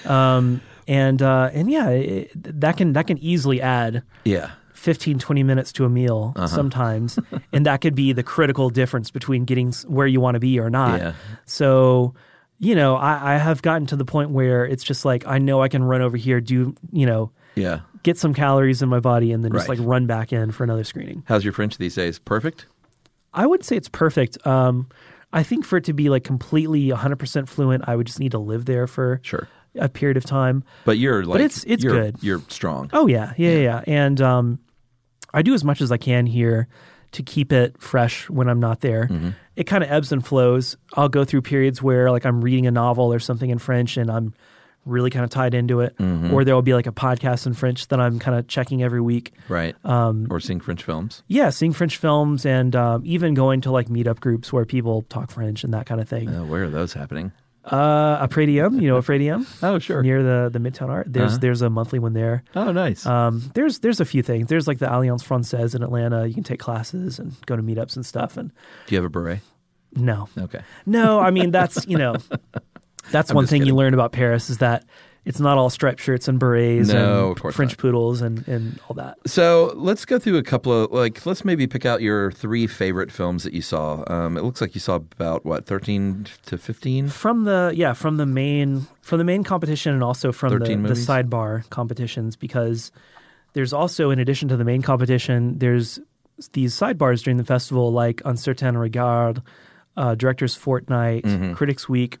Speaker 3: Um, and uh, and yeah, it, that can that can easily add
Speaker 2: yeah.
Speaker 3: fifteen, twenty minutes to a meal
Speaker 2: Uh-huh.
Speaker 3: sometimes. And that could be the critical difference between getting s- where you want to be or not.
Speaker 2: Yeah.
Speaker 3: So, you know, I, I have gotten to the point where it's just like, I know I can run over here, do, you know,
Speaker 2: Yeah.
Speaker 3: get some calories in my body and then just
Speaker 2: Right.
Speaker 3: like run back in for another screening.
Speaker 2: How's your French these days? Perfect?
Speaker 3: I would say it's perfect. Um, I think for it to be like completely one hundred percent fluent, I would just need to live there for
Speaker 2: Sure.
Speaker 3: a period of time.
Speaker 2: But you're like
Speaker 3: it's- it's
Speaker 2: you're,
Speaker 3: good.
Speaker 2: You're strong.
Speaker 3: Oh yeah, yeah, yeah. yeah. And um, I do as much as I can here to keep it fresh when I'm not there.
Speaker 2: Mm-hmm.
Speaker 3: It kind of ebbs and flows. I'll go through periods where like I'm reading a novel or something in French and I'm really kind of tied into it,
Speaker 2: Mm-hmm.
Speaker 3: or there will be like a podcast in French that I'm kind of checking every week.
Speaker 2: Right.
Speaker 3: Um,
Speaker 2: or seeing French films.
Speaker 3: Yeah, seeing French films and um, even going to like meetup groups where people talk French and that kind of thing.
Speaker 2: Uh, where are those happening?
Speaker 3: Uh, Apredium, you know Apredium?
Speaker 2: Oh, sure.
Speaker 3: Near the, the Midtown Art. There's
Speaker 2: Uh-huh.
Speaker 3: there's a monthly one there.
Speaker 2: Oh, nice.
Speaker 3: Um, there's there's a few things. There's like the Alliance Francaise in Atlanta. You can take classes and go to meetups and stuff. And
Speaker 2: Do you have a beret?
Speaker 3: no,
Speaker 2: Okay.
Speaker 3: no, I mean that's you know that's
Speaker 2: I'm
Speaker 3: one
Speaker 2: just
Speaker 3: thing you
Speaker 2: kidding.
Speaker 3: learn about Paris is that it's not all striped shirts and berets
Speaker 2: No, of
Speaker 3: and
Speaker 2: course
Speaker 3: French
Speaker 2: not.
Speaker 3: poodles and, and all that.
Speaker 2: So let's go through a couple of, like, let's maybe pick out your three favorite films that you saw. Um, it looks like you saw about, what, thirteen to fifteen?
Speaker 3: From the yeah, from the main from the main competition and also from the,
Speaker 2: thirteen
Speaker 3: the
Speaker 2: movies?
Speaker 3: sidebar competitions, because there's also, in addition to the main competition, there's these sidebars during the festival like Un Certain Regard, uh, Director's Fortnight,
Speaker 2: Mm-hmm.
Speaker 3: Critics Week,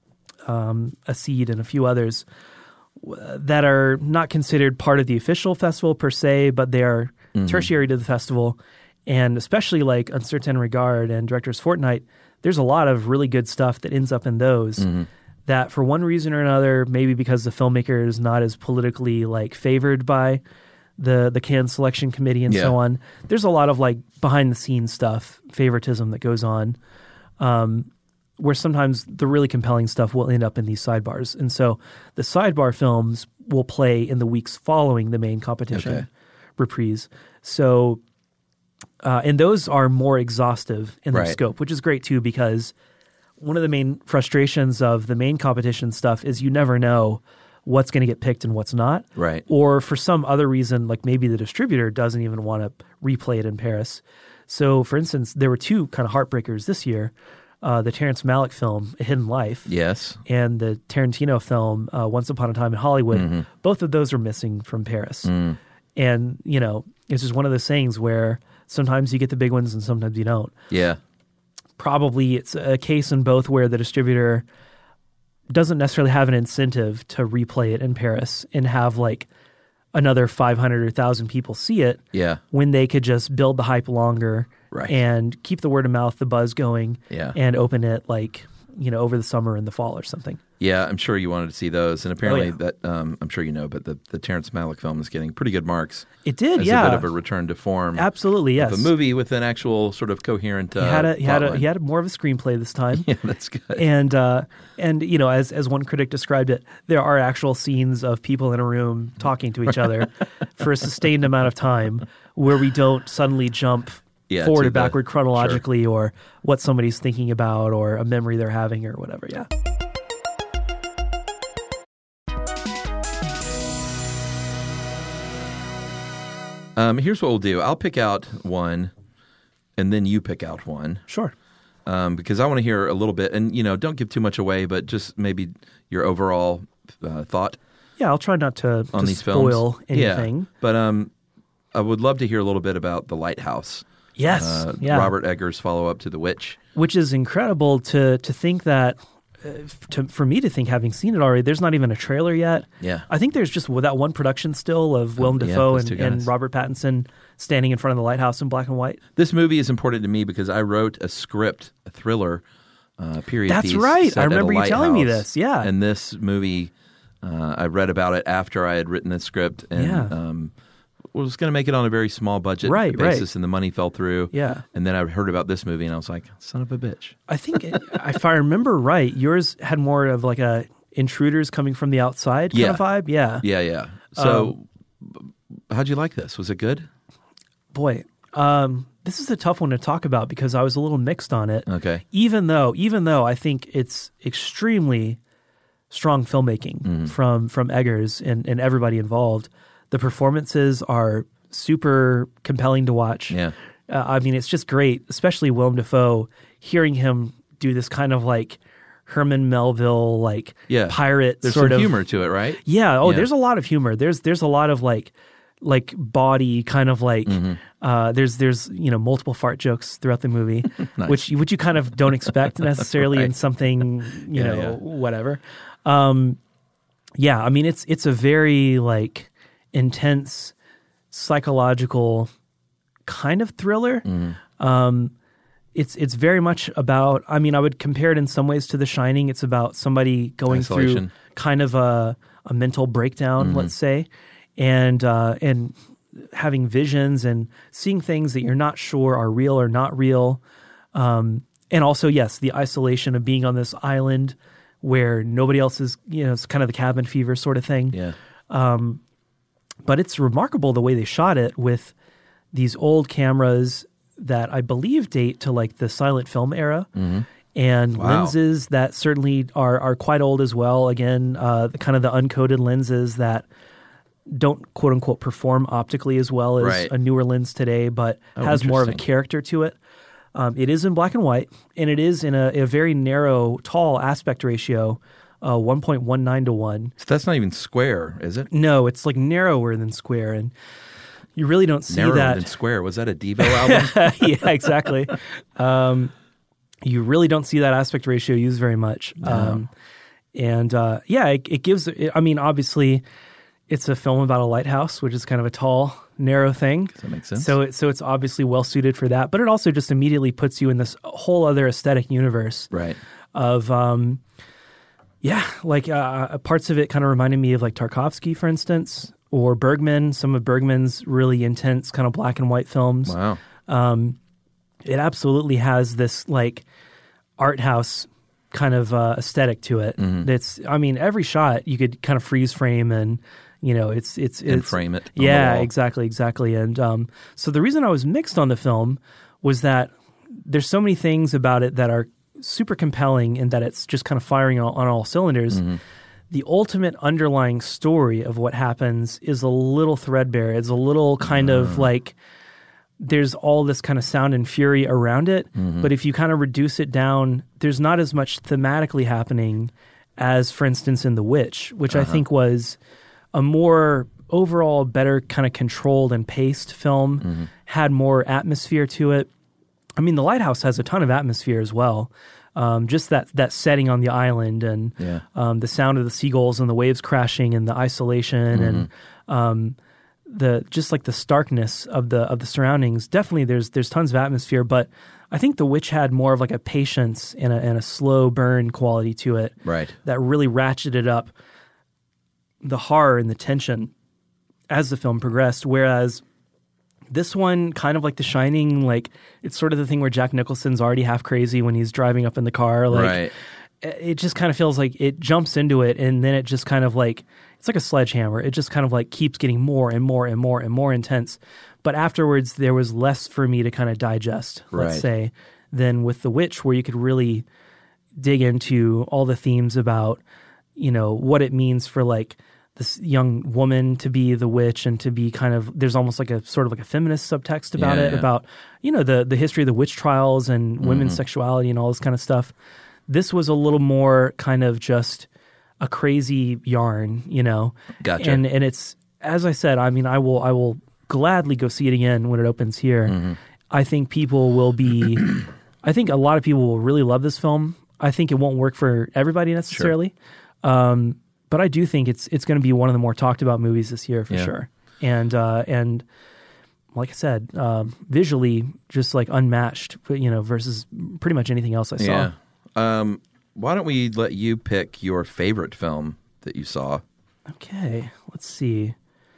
Speaker 3: um, A Seed, and a few others w- that are not considered part of the official festival per se, but they are
Speaker 2: Mm-hmm.
Speaker 3: tertiary to the festival. And especially like Un Certain Regard and Director's Fortnight, there's a lot of really good stuff that ends up in those
Speaker 2: Mm-hmm.
Speaker 3: that for one reason or another, maybe because the filmmaker is not as politically like favored by the the Cannes Selection Committee and
Speaker 2: Yeah.
Speaker 3: so on. There's a lot of like behind the scenes stuff, favoritism that goes on, um, where sometimes the really compelling stuff will end up in these sidebars. And so the sidebar films will play in the weeks following the main competition
Speaker 2: Okay.
Speaker 3: reprise. So, uh, and those are more exhaustive in their
Speaker 2: Right.
Speaker 3: scope, which is great too, because one of the main frustrations of the main competition stuff is you never know what's going to get picked and what's not.
Speaker 2: Right.
Speaker 3: Or for some other reason, like maybe the distributor doesn't even want to replay it in Paris. So, for instance, there were two kind of heartbreakers this year. Uh, the Terrence Malick film, A Hidden Life,
Speaker 2: Yes.
Speaker 3: and the Tarantino film, uh, Once Upon a Time in Hollywood.
Speaker 2: Mm-hmm.
Speaker 3: Both of those are missing from Paris.
Speaker 2: Mm.
Speaker 3: And, you know, it's just one of those things where sometimes you get the big ones and sometimes you don't.
Speaker 2: Yeah.
Speaker 3: Probably it's a case in both where the distributor doesn't necessarily have an incentive to replay it in Paris and have like another five hundred or one thousand people see it
Speaker 2: Yeah.
Speaker 3: when they could just build the hype longer
Speaker 2: Right.
Speaker 3: and keep the word of mouth, the buzz going,
Speaker 2: Yeah.
Speaker 3: and open it like, you know, over the summer and the fall or something.
Speaker 2: Yeah, I'm sure you wanted to see those. And apparently
Speaker 3: Oh, yeah.
Speaker 2: that, um, I'm sure you know, but the, the Terrence Malick film is getting pretty good marks.
Speaker 3: It did,
Speaker 2: as
Speaker 3: yeah.
Speaker 2: a bit of a return to form.
Speaker 3: Absolutely, yes.
Speaker 2: Of a movie with an actual sort of coherent uh,
Speaker 3: He had a he had a
Speaker 2: plotline.
Speaker 3: he had a, more of a screenplay this time.
Speaker 2: Yeah, that's good.
Speaker 3: And uh, and you know, as as one critic described it, there are actual scenes of people in a room talking to each other for a sustained amount of time, where we don't suddenly jump
Speaker 2: Yeah,
Speaker 3: forward
Speaker 2: to
Speaker 3: and
Speaker 2: the-
Speaker 3: backward chronologically, or what somebody's thinking about, or a memory they're having, or whatever. Yeah.
Speaker 2: Um, here's what we'll do. I'll pick out one, and then you pick out one,
Speaker 3: Sure.
Speaker 2: um, because I want to hear a little bit. And you know, don't give too much away, but just maybe your overall uh, thought
Speaker 3: Yeah, I'll try not to,
Speaker 2: on
Speaker 3: to
Speaker 2: these
Speaker 3: spoil
Speaker 2: films.
Speaker 3: anything.
Speaker 2: Yeah, but um, I would love to hear a little bit about The Lighthouse.
Speaker 3: Yes.
Speaker 2: Uh,
Speaker 3: yeah.
Speaker 2: Robert Eggers' follow-up to The Witch.
Speaker 3: Which is incredible to to think that, uh, f- to, for me to think, having seen it already, there's not even a trailer yet.
Speaker 2: Yeah.
Speaker 3: I think there's just that one production still of Willem
Speaker 2: yeah,
Speaker 3: Dafoe
Speaker 2: those
Speaker 3: and,
Speaker 2: two guys.
Speaker 3: and Robert Pattinson standing in front of the lighthouse in black and white.
Speaker 2: This movie is important to me because I wrote a script, a thriller, uh, period
Speaker 3: That's
Speaker 2: piece.
Speaker 3: right.
Speaker 2: set
Speaker 3: I
Speaker 2: at a
Speaker 3: remember you telling me
Speaker 2: lighthouse.
Speaker 3: this. Yeah.
Speaker 2: And this movie, uh, I read about it after I had written the script, and
Speaker 3: Yeah.
Speaker 2: um, was going to make it on a very small budget
Speaker 3: Right,
Speaker 2: basis,
Speaker 3: right.
Speaker 2: and the money fell through.
Speaker 3: Yeah.
Speaker 2: And then I heard about this movie, and I was like, son of a bitch.
Speaker 3: I think, it, if I remember right, yours had more of like a intruders coming from the outside kind
Speaker 2: Yeah.
Speaker 3: of vibe. Yeah.
Speaker 2: Yeah, yeah. So,
Speaker 3: Um,
Speaker 2: how'd you like this? Was it good?
Speaker 3: Boy, um, this is a tough one to talk about because I was a little mixed on it.
Speaker 2: Okay.
Speaker 3: Even though, even though I think it's extremely strong filmmaking
Speaker 2: Mm-hmm.
Speaker 3: from from Eggers and, and everybody involved. The performances are super compelling to watch.
Speaker 2: Yeah.
Speaker 3: Uh, I mean, it's just great, especially Willem Dafoe, hearing him do this kind of like Herman Melville, like
Speaker 2: Yeah.
Speaker 3: pirate
Speaker 2: There's
Speaker 3: sort
Speaker 2: some
Speaker 3: of
Speaker 2: humor to it, right?
Speaker 3: Yeah. Oh,
Speaker 2: Yeah.
Speaker 3: there's a lot of humor. There's there's a lot of like like body kind of like
Speaker 2: Mm-hmm.
Speaker 3: uh, there's there's you know multiple fart jokes throughout the movie,
Speaker 2: Nice.
Speaker 3: which you- which you kind of don't expect necessarily in
Speaker 2: Right.
Speaker 3: something you
Speaker 2: Yeah,
Speaker 3: know
Speaker 2: yeah.
Speaker 3: whatever. Um, yeah, I mean it's it's a very like intense psychological kind of thriller.
Speaker 2: Mm-hmm.
Speaker 3: Um, it's it's very much about. I mean, I would compare it in some ways to The Shining. It's about somebody going through
Speaker 2: Isolation.
Speaker 3: kind of a a mental breakdown, let's say, and uh, and having visions and seeing things that you're not sure are real or not real. Um, and also, yes, the isolation of being on this island where nobody else is. You know, it's kind of the cabin fever sort of thing.
Speaker 2: Yeah.
Speaker 3: But it's remarkable the way they shot it with these old cameras that I believe date to like the silent film era. and
Speaker 2: Wow.
Speaker 3: lenses that certainly are are quite old as well. Again, uh, the kind of the uncoated lenses that don't quote unquote perform optically as well as
Speaker 2: Right.
Speaker 3: a newer lens today, but
Speaker 2: Oh,
Speaker 3: has more of a
Speaker 2: interesting.
Speaker 3: character to it. Um, it is in black and white, and it is in a, a very narrow, tall aspect ratio, uh, one point one nine to one.
Speaker 2: So that's not even square, is it?
Speaker 3: No, it's like narrower than square, and you really don't see
Speaker 2: Narrower
Speaker 3: that.
Speaker 2: than square. Was that a Devo album?
Speaker 3: Yeah, exactly. Um, you really don't see that aspect ratio used very much. Um, and uh, yeah, it, it gives, it, I mean, obviously, it's a film about a lighthouse, which is kind of a tall, narrow thing.
Speaker 2: Does that make sense?
Speaker 3: So, it, so it's obviously well suited for that, but it also just immediately puts you in this whole other aesthetic universe
Speaker 2: Right.
Speaker 3: of, um, yeah, like uh, parts of it kind of reminded me of like Tarkovsky, for instance, or Bergman, some of Bergman's really intense kind of black and white films.
Speaker 2: Wow.
Speaker 3: It absolutely has this like art house kind of uh, aesthetic to it.
Speaker 2: Mm-hmm.
Speaker 3: It's, I mean, every shot you could kind of freeze frame and, you know, it's it's it's
Speaker 2: And frame it on the
Speaker 3: Yeah,
Speaker 2: wall.
Speaker 3: exactly, exactly. And um, so the reason I was mixed on the film was that there's so many things about it that are super compelling, and that it's just kind of firing on, on all cylinders.
Speaker 2: Mm-hmm.
Speaker 3: The ultimate underlying story of what happens is a little threadbare. It's a little kind of
Speaker 2: Mm.
Speaker 3: like there's all this kind of sound and fury around it,
Speaker 2: Mm-hmm.
Speaker 3: but if you kind of reduce it down, there's not as much thematically happening as, for instance, in The Witch, which
Speaker 2: Uh-huh.
Speaker 3: I think was a more overall better kind of controlled and paced film,
Speaker 2: Mm-hmm.
Speaker 3: had more atmosphere to it. I mean, The Lighthouse has a ton of atmosphere as well. Um, just that that setting on the island and
Speaker 2: Yeah.
Speaker 3: um, the sound of the seagulls and the waves crashing and the isolation and um, the just like the starkness of the of the surroundings. Definitely, there's there's tons of atmosphere, but I think The Witch had more of like a patience and a, and a slow burn quality to it
Speaker 2: Right.
Speaker 3: that really ratcheted up the horror and the tension as the film progressed. Whereas this one, kind of like The Shining, like it's sort of the thing where Jack Nicholson's already half crazy when he's driving up in the car. Like
Speaker 2: Right.
Speaker 3: it just kind of feels like it jumps into it, and then it just kind of like it's like a sledgehammer. It just kind of like keeps getting more and more and more and more intense. But afterwards, there was less for me to kind of digest, let's
Speaker 2: Right.
Speaker 3: say, than with The Witch, where you could really dig into all the themes about, you know, what it means for like this young woman to be the witch and to be kind of, there's almost like a sort of like a feminist subtext about
Speaker 2: Yeah,
Speaker 3: it,
Speaker 2: yeah.
Speaker 3: about, you know, the, the history of the witch trials and women's sexuality and all this kind of stuff. This was a little more kind of just a crazy yarn, you know?
Speaker 2: Gotcha.
Speaker 3: And, and it's, as I said, I mean, I will, I will gladly go see it again when it opens here.
Speaker 2: Mm-hmm.
Speaker 3: I think people will be, I think a lot of people will really love this film. I think it won't work for everybody necessarily. Um, but I do think it's it's going to be one of the more talked about movies this year for
Speaker 2: Yeah.
Speaker 3: sure. And uh, and like I said, um, visually just like unmatched, you know, versus pretty much anything else I saw.
Speaker 2: Yeah. Um, why don't we let you pick your favorite film that you saw?
Speaker 3: Okay, let's see.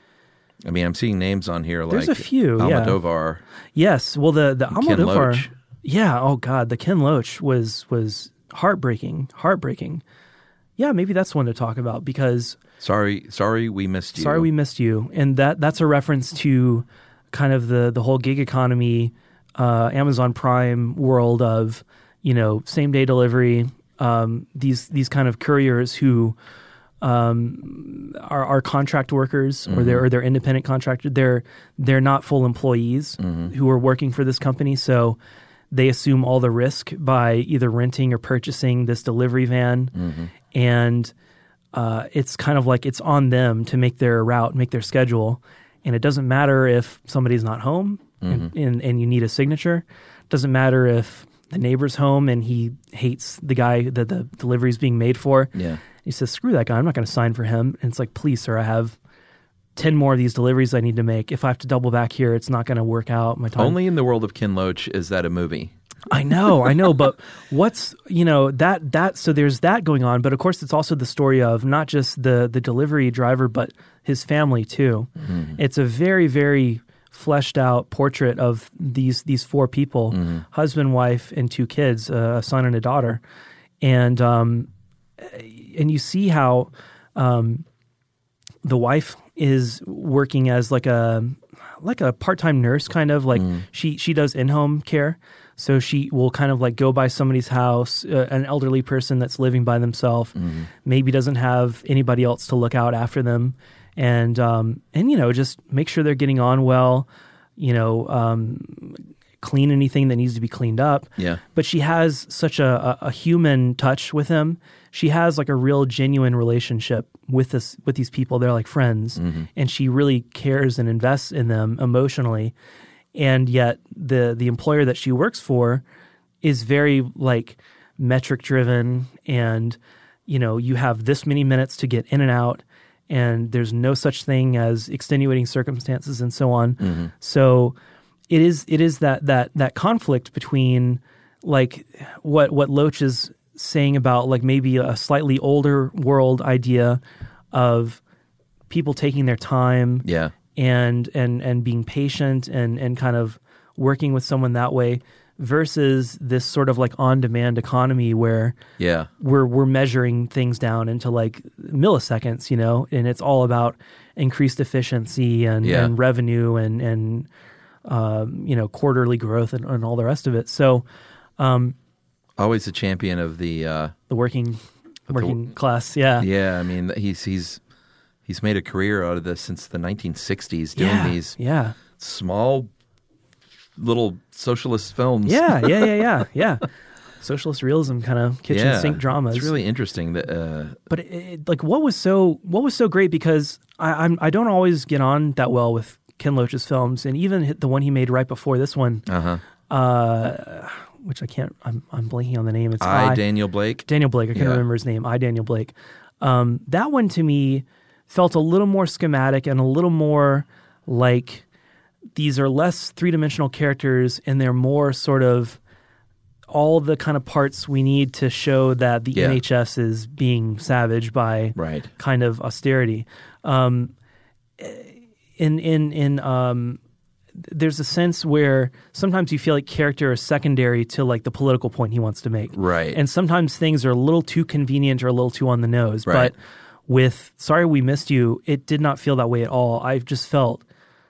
Speaker 2: I mean, I'm seeing names on here like
Speaker 3: There's a few, yeah.
Speaker 2: Almodovar.
Speaker 3: Yes, well the the
Speaker 2: Ken
Speaker 3: Almodovar,
Speaker 2: Loach.
Speaker 3: yeah. Oh God, the Ken Loach was was heartbreaking, heartbreaking. Yeah, maybe that's one to talk about because
Speaker 2: Sorry, sorry, we missed you.
Speaker 3: sorry we missed you, and that that's a reference to kind of the the whole gig economy, uh, Amazon Prime world of, you know, same day delivery. Um, these these kind of couriers who um, are, are contract workers or they're or they're independent contractors. They're they're not full employees who are working for this company, so they assume all the risk by either renting or purchasing this delivery van, and uh, it's kind of like it's on them to make their route, make their schedule, and it doesn't matter if somebody's not home and, and, and you need a signature. It doesn't matter if the neighbor's home and he hates the guy that the delivery is being made for.
Speaker 2: Yeah.
Speaker 3: He says, screw that guy, I'm not going to sign for him. And it's like, please, sir, I have ten more of these deliveries I need to make. If I have to double back here, it's not going to work out. My time.
Speaker 2: Only in the world of Ken Loach is that a movie.
Speaker 3: I know, I know, but what's, you know, that, that, so there's that going on, but of course it's also the story of not just the, the delivery driver, but his family too. Mm-hmm. It's a very, very fleshed out portrait of these, these four people, mm-hmm. husband, wife, and two kids, uh, a son and a daughter. And, um, and you see how, um, the wife is working as like a, like a part-time nurse kind of like mm. she, she does in-home care. So she will kind of like go by somebody's house, uh, an elderly person that's living by themselves, mm-hmm. maybe doesn't have anybody else to look out after them, and um, and you know just make sure they're getting on well, you know, um, clean anything that needs to be cleaned up.
Speaker 2: Yeah.
Speaker 3: But she has such a, a, a human touch with him. She has like a real genuine relationship with this with these people. They're like friends, mm-hmm. and she really cares and invests in them emotionally. And yet the the employer that she works for is very like metric driven, and you know, you have this many minutes to get in and out, and there's no such thing as extenuating circumstances and so on. Mm-hmm. So it is it is that that that conflict between like what what Loach is saying about like maybe a slightly older world idea of people taking their time.
Speaker 2: Yeah.
Speaker 3: And, and and being patient and, and kind of working with someone that way versus this sort of like on-demand economy where
Speaker 2: yeah.
Speaker 3: we're we're measuring things down into like milliseconds, you know, and it's all about increased efficiency and,
Speaker 2: yeah.
Speaker 3: and revenue and and um, you know, quarterly growth and, and all the rest of it. So, um,
Speaker 2: always a champion of the uh,
Speaker 3: the working working the, class. Yeah,
Speaker 2: yeah. I mean, he's he's. He's made a career out of this since the nineteen sixties, doing
Speaker 3: yeah,
Speaker 2: these
Speaker 3: yeah.
Speaker 2: small little socialist films.
Speaker 3: Yeah, yeah, yeah, yeah, yeah. Socialist realism kind of kitchen
Speaker 2: yeah,
Speaker 3: sink dramas.
Speaker 2: It's really interesting. That, uh,
Speaker 3: but it, it, like, what was so what was so great because I I'm, I don't always get on that well with Ken Loach's films, and even the one he made right before this one,
Speaker 2: uh-huh.
Speaker 3: uh, which I can't. I'm I'm blanking on the name. It's
Speaker 2: I,
Speaker 3: I
Speaker 2: Daniel Blake.
Speaker 3: Daniel Blake. I can't yeah. remember his name. I Daniel Blake. Um, that one to me felt a little more schematic and a little more like these are less three-dimensional characters and they're more sort of all the kind of parts we need to show that the
Speaker 2: yeah.
Speaker 3: N H S is being savage by
Speaker 2: right.
Speaker 3: kind of austerity. Um, in in in um, there's a sense where sometimes you feel like character is secondary to like the political point he wants to make.
Speaker 2: Right.
Speaker 3: And sometimes things are a little too convenient or a little too on the nose.
Speaker 2: Right.
Speaker 3: But with Sorry We Missed You, it did not feel that way at all. I just felt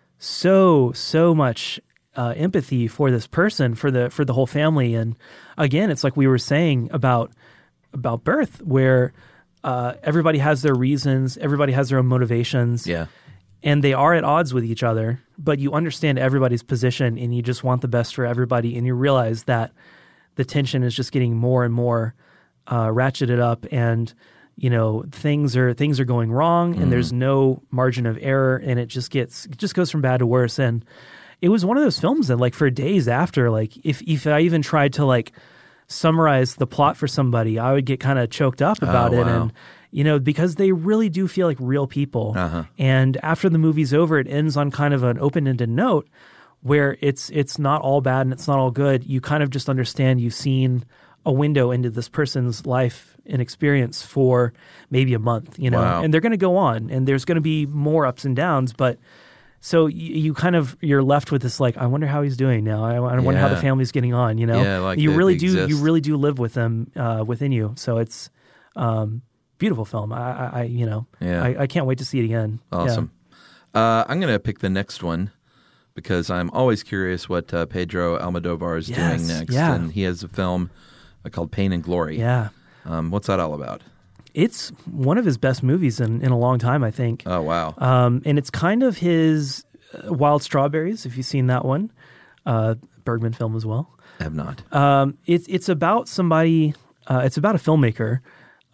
Speaker 3: so, so much uh, empathy for this person, for the for the whole family. And again, it's like we were saying about about birth, where uh, everybody has their reasons, everybody has their own motivations.
Speaker 2: Yeah.
Speaker 3: And they are at odds with each other, but you understand everybody's position and you just want the best for everybody. And you realize that the tension is just getting more and more uh, ratcheted up, and you know, things are things are going wrong, and mm. there's no margin of error, and it just gets it just goes from bad to worse. And it was one of those films that, like, for days after, like, if if I even tried to like summarize the plot for somebody, I would get kind of choked up about
Speaker 2: oh,
Speaker 3: it,
Speaker 2: wow.
Speaker 3: and you know, because they really do feel like real people.
Speaker 2: Uh-huh.
Speaker 3: And after the movie's over, it ends on kind of an open-ended note where it's it's not all bad and it's not all good. You kind of just understand you've seen a window into this person's life and experience for maybe a month, you know,
Speaker 2: wow.
Speaker 3: and they're going to go on, and there's going to be more ups and downs. But so you, you kind of, you're left with this, like, I wonder how he's doing now. I, I wonder
Speaker 2: yeah.
Speaker 3: how the family's getting on, you know,
Speaker 2: yeah, like
Speaker 3: you really do,
Speaker 2: exist.
Speaker 3: you really do live with them uh, within you. So it's um, beautiful film. I, I, I you know,
Speaker 2: yeah.
Speaker 3: I, I can't wait to see it again.
Speaker 2: Awesome. Yeah. Uh, I'm going to pick the next one, because I'm always curious what uh, Pedro Almodovar is
Speaker 3: yes,
Speaker 2: doing next.
Speaker 3: Yeah.
Speaker 2: And he has a film called Pain and Glory.
Speaker 3: Yeah.
Speaker 2: Um, what's that all about?
Speaker 3: It's one of his best movies in, in a long time, I think.
Speaker 2: Oh, wow.
Speaker 3: Um, and it's kind of his uh, Wild Strawberries, if you've seen that one. Uh, Bergman film as well.
Speaker 2: I have not.
Speaker 3: Um, it's it's about somebody, uh, it's about a filmmaker.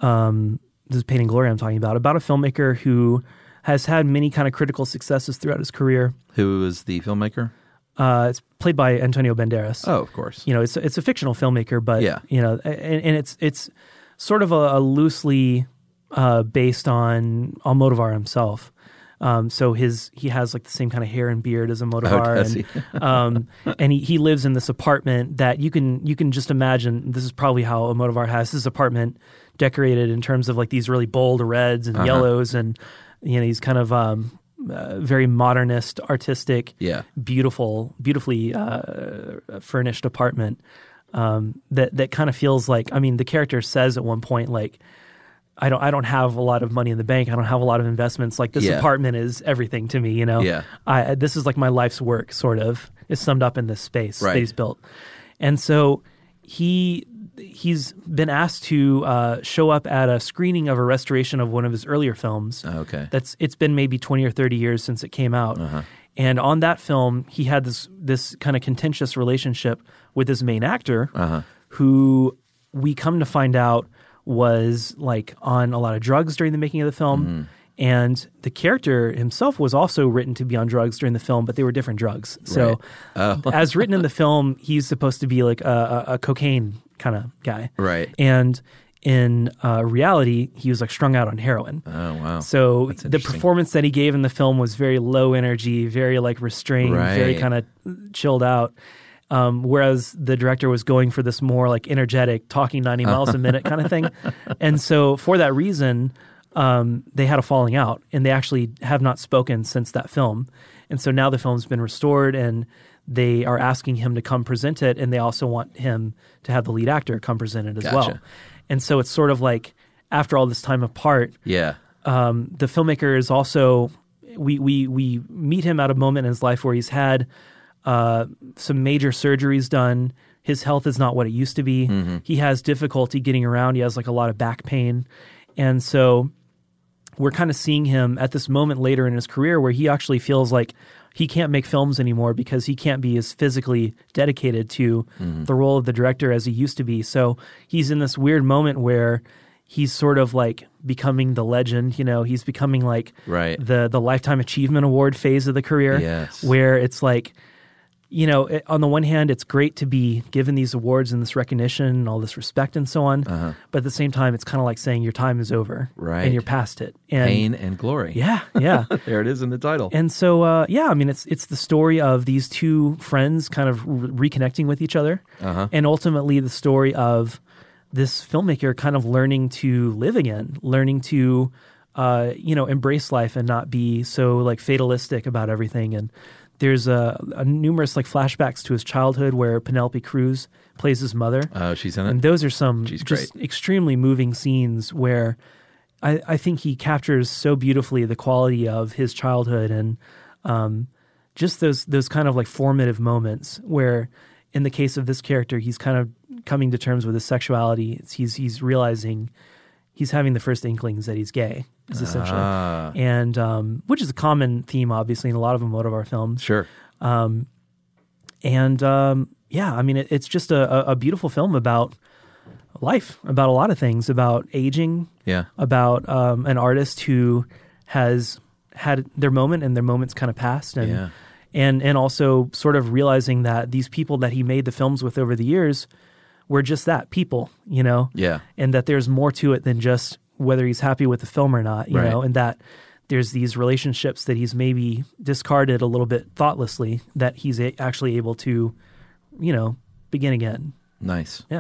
Speaker 3: Um, this is Pain and Glory I'm talking about. About a filmmaker who has had many kind of critical successes throughout his career.
Speaker 2: Who is the filmmaker?
Speaker 3: Uh, it's played by Antonio Banderas.
Speaker 2: Oh, of course.
Speaker 3: You know, it's it's a fictional filmmaker, but
Speaker 2: yeah.
Speaker 3: you know, and, and it's it's sort of a, a loosely uh, based on Almodovar himself. Um, so his he has like the same kind of hair and beard as Almodovar,
Speaker 2: oh, does he?
Speaker 3: and um, and he, he lives in this apartment that you can you can just imagine. This is probably how Almodovar has his apartment decorated in terms of like these really bold reds and
Speaker 2: uh-huh.
Speaker 3: yellows, and you know, he's kind of um, uh, very modernist, artistic,
Speaker 2: yeah.
Speaker 3: beautiful, beautifully uh, furnished apartment um, that that kind of feels like. I mean, the character says at one point, like, I don't I don't have a lot of money in the bank. I don't have a lot of investments. Like, this
Speaker 2: yeah.
Speaker 3: apartment is everything to me, you know?
Speaker 2: Yeah.
Speaker 3: I, this is like my life's work, sort of, is summed up in this space
Speaker 2: right.
Speaker 3: that he's built. And so he he's been asked to uh, show up at a screening of a restoration of one of his earlier films.
Speaker 2: Okay.
Speaker 3: That's it's been maybe twenty or thirty years since it came out.
Speaker 2: Uh-huh.
Speaker 3: And on that film, he had this this kind of contentious relationship with his main actor,
Speaker 2: Uh-huh.
Speaker 3: who we come to find out was like on a lot of drugs during the making of the film.
Speaker 2: Mm-hmm.
Speaker 3: And the character himself was also written to be on drugs during the film, but they were different drugs. So
Speaker 2: Right. Oh.
Speaker 3: as written in the film, he's supposed to be like a, a, a cocaine kind of guy.
Speaker 2: Right.
Speaker 3: And in uh, reality, he was like strung out on heroin.
Speaker 2: Oh, wow.
Speaker 3: So
Speaker 2: That's
Speaker 3: the
Speaker 2: interesting.
Speaker 3: performance that he gave in the film was very low energy, very like restrained, very
Speaker 2: Right.
Speaker 3: kind of chilled out. Um, whereas the director was going for this more like energetic, talking ninety miles a minute kind of thing. And so for that reason, um, they had a falling out, and they actually have not spoken since that film. And so now the film's been restored, and they are asking him to come present it, and they also want him to have the lead actor come present it as
Speaker 2: Gotcha.
Speaker 3: well. And so it's sort of like after all this time apart,
Speaker 2: Yeah.
Speaker 3: um, the filmmaker is also we we we meet him at a moment in his life where he's had uh, some major surgeries done. His health is not what it used to be.
Speaker 2: Mm-hmm.
Speaker 3: He has difficulty getting around. He has like a lot of back pain, and so we're kind of seeing him at this moment later in his career where he actually feels like he can't make films anymore because he can't be as physically dedicated to
Speaker 2: Mm-hmm.
Speaker 3: the role of the director as he used to be. So he's in this weird moment where he's sort of like becoming the legend, you know, he's becoming like
Speaker 2: Right.
Speaker 3: the the Lifetime Achievement Award phase of the career,
Speaker 2: Yes.
Speaker 3: where it's like, you know, it, on the one hand, it's great to be given these awards and this recognition and all this respect and so on.
Speaker 2: Uh-huh.
Speaker 3: But at the same time, it's kind of like saying your time is over,
Speaker 2: Right.
Speaker 3: and you're past it. And
Speaker 2: Pain and glory.
Speaker 3: yeah, yeah.
Speaker 2: There it is in the title.
Speaker 3: And so, uh, yeah, I mean, it's it's the story of these two friends kind of re- reconnecting with each other,
Speaker 2: Uh-huh.
Speaker 3: and ultimately the story of this filmmaker kind of learning to live again, learning to, uh, you know, embrace life and not be so like fatalistic about everything. And there's a, a numerous like flashbacks to his childhood where Penelope Cruz plays his mother.
Speaker 2: Oh, she's in
Speaker 3: And
Speaker 2: it?
Speaker 3: those are some
Speaker 2: She's
Speaker 3: just
Speaker 2: great.
Speaker 3: extremely moving scenes where I, I think he captures so beautifully the quality of his childhood and um, just those those kind of like formative moments where, in the case of this character, he's kind of coming to terms with his sexuality. It's, he's he's realizing he's having the first inklings that he's gay, is essentially,
Speaker 2: Ah.
Speaker 3: and um, which is a common theme, obviously, in a lot of Almodovar films.
Speaker 2: Sure.
Speaker 3: And um, yeah, I mean, it, it's just a, a beautiful film about life, about a lot of things, about aging,
Speaker 2: Yeah.
Speaker 3: about um, an artist who has had their moment and their moment's kind of passed, and
Speaker 2: Yeah.
Speaker 3: and and also sort of realizing that these people that he made the films with over the years were just that, people, you know,
Speaker 2: Yeah.
Speaker 3: and that there's more to it than just whether he's happy with the film or not, you
Speaker 2: Right.
Speaker 3: know, and that there's these relationships that he's maybe discarded a little bit thoughtlessly that he's a- actually able to, you know, begin again.
Speaker 2: Nice.
Speaker 3: Yeah,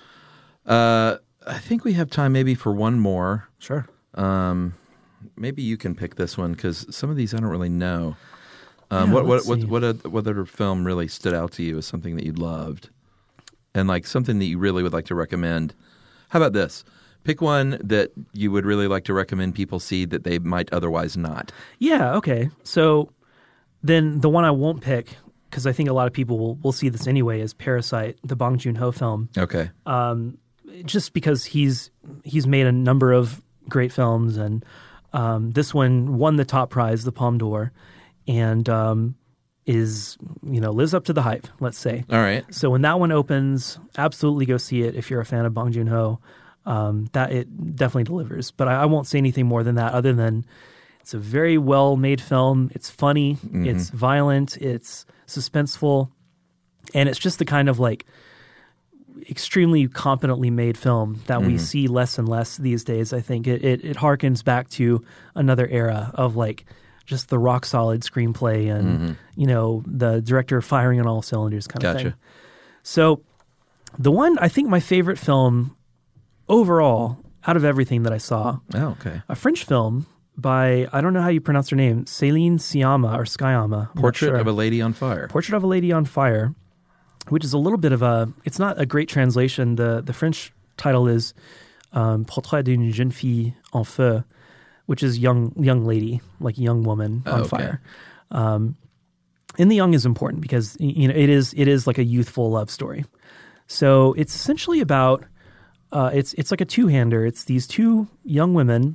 Speaker 2: Uh, I think we have time maybe for one more.
Speaker 3: sure.
Speaker 2: Um, maybe you can pick this one because some of these I don't really know. Um,
Speaker 3: Yeah,
Speaker 2: what what
Speaker 3: let's
Speaker 2: what
Speaker 3: see.
Speaker 2: what, a, what other film really stood out to you as something that you loved, and like something that you really would like to recommend? How about this? Pick one that you would really like to recommend people see that they might otherwise not.
Speaker 3: Yeah, okay. So then the one I won't pick, because I think a lot of people will, will see this anyway, is Parasite, the Bong Joon-ho film.
Speaker 2: Okay.
Speaker 3: Just because he's he's made a number of great films, and um, this one won the top prize, the Palme d'Or, and um, is, you know, lives up to the hype, let's say.
Speaker 2: All right.
Speaker 3: So when that one opens, absolutely go see it if you're a fan of Bong Joon-ho. Um, that it definitely delivers. But I, I won't say anything more than that, other than it's a very well-made film. It's funny, it's violent, it's suspenseful, and it's just the kind of like extremely competently made film that we see less and less these days. I think it, it it harkens back to another era of like just the rock solid screenplay and you know, the director firing on all cylinders kind of
Speaker 2: Gotcha.
Speaker 3: thing. So the one, I think my favorite film overall out of everything that I saw,
Speaker 2: Oh, okay.
Speaker 3: a French film by, I don't know how you pronounce her name, Céline Sciamma or Sciamma. I'm not
Speaker 2: Portrait
Speaker 3: sure.
Speaker 2: of a Lady on Fire.
Speaker 3: Portrait of a Lady on Fire, which is a little bit of a, it's not a great translation. The the French title is um, Portrait d'une jeune fille en feu, which is young young lady, like young woman on
Speaker 2: Oh, okay.
Speaker 3: fire. Um, and the young is important because, you know, it is it is like a youthful love story. So it's essentially about uh, it's it's like a two-hander. It's these two young women.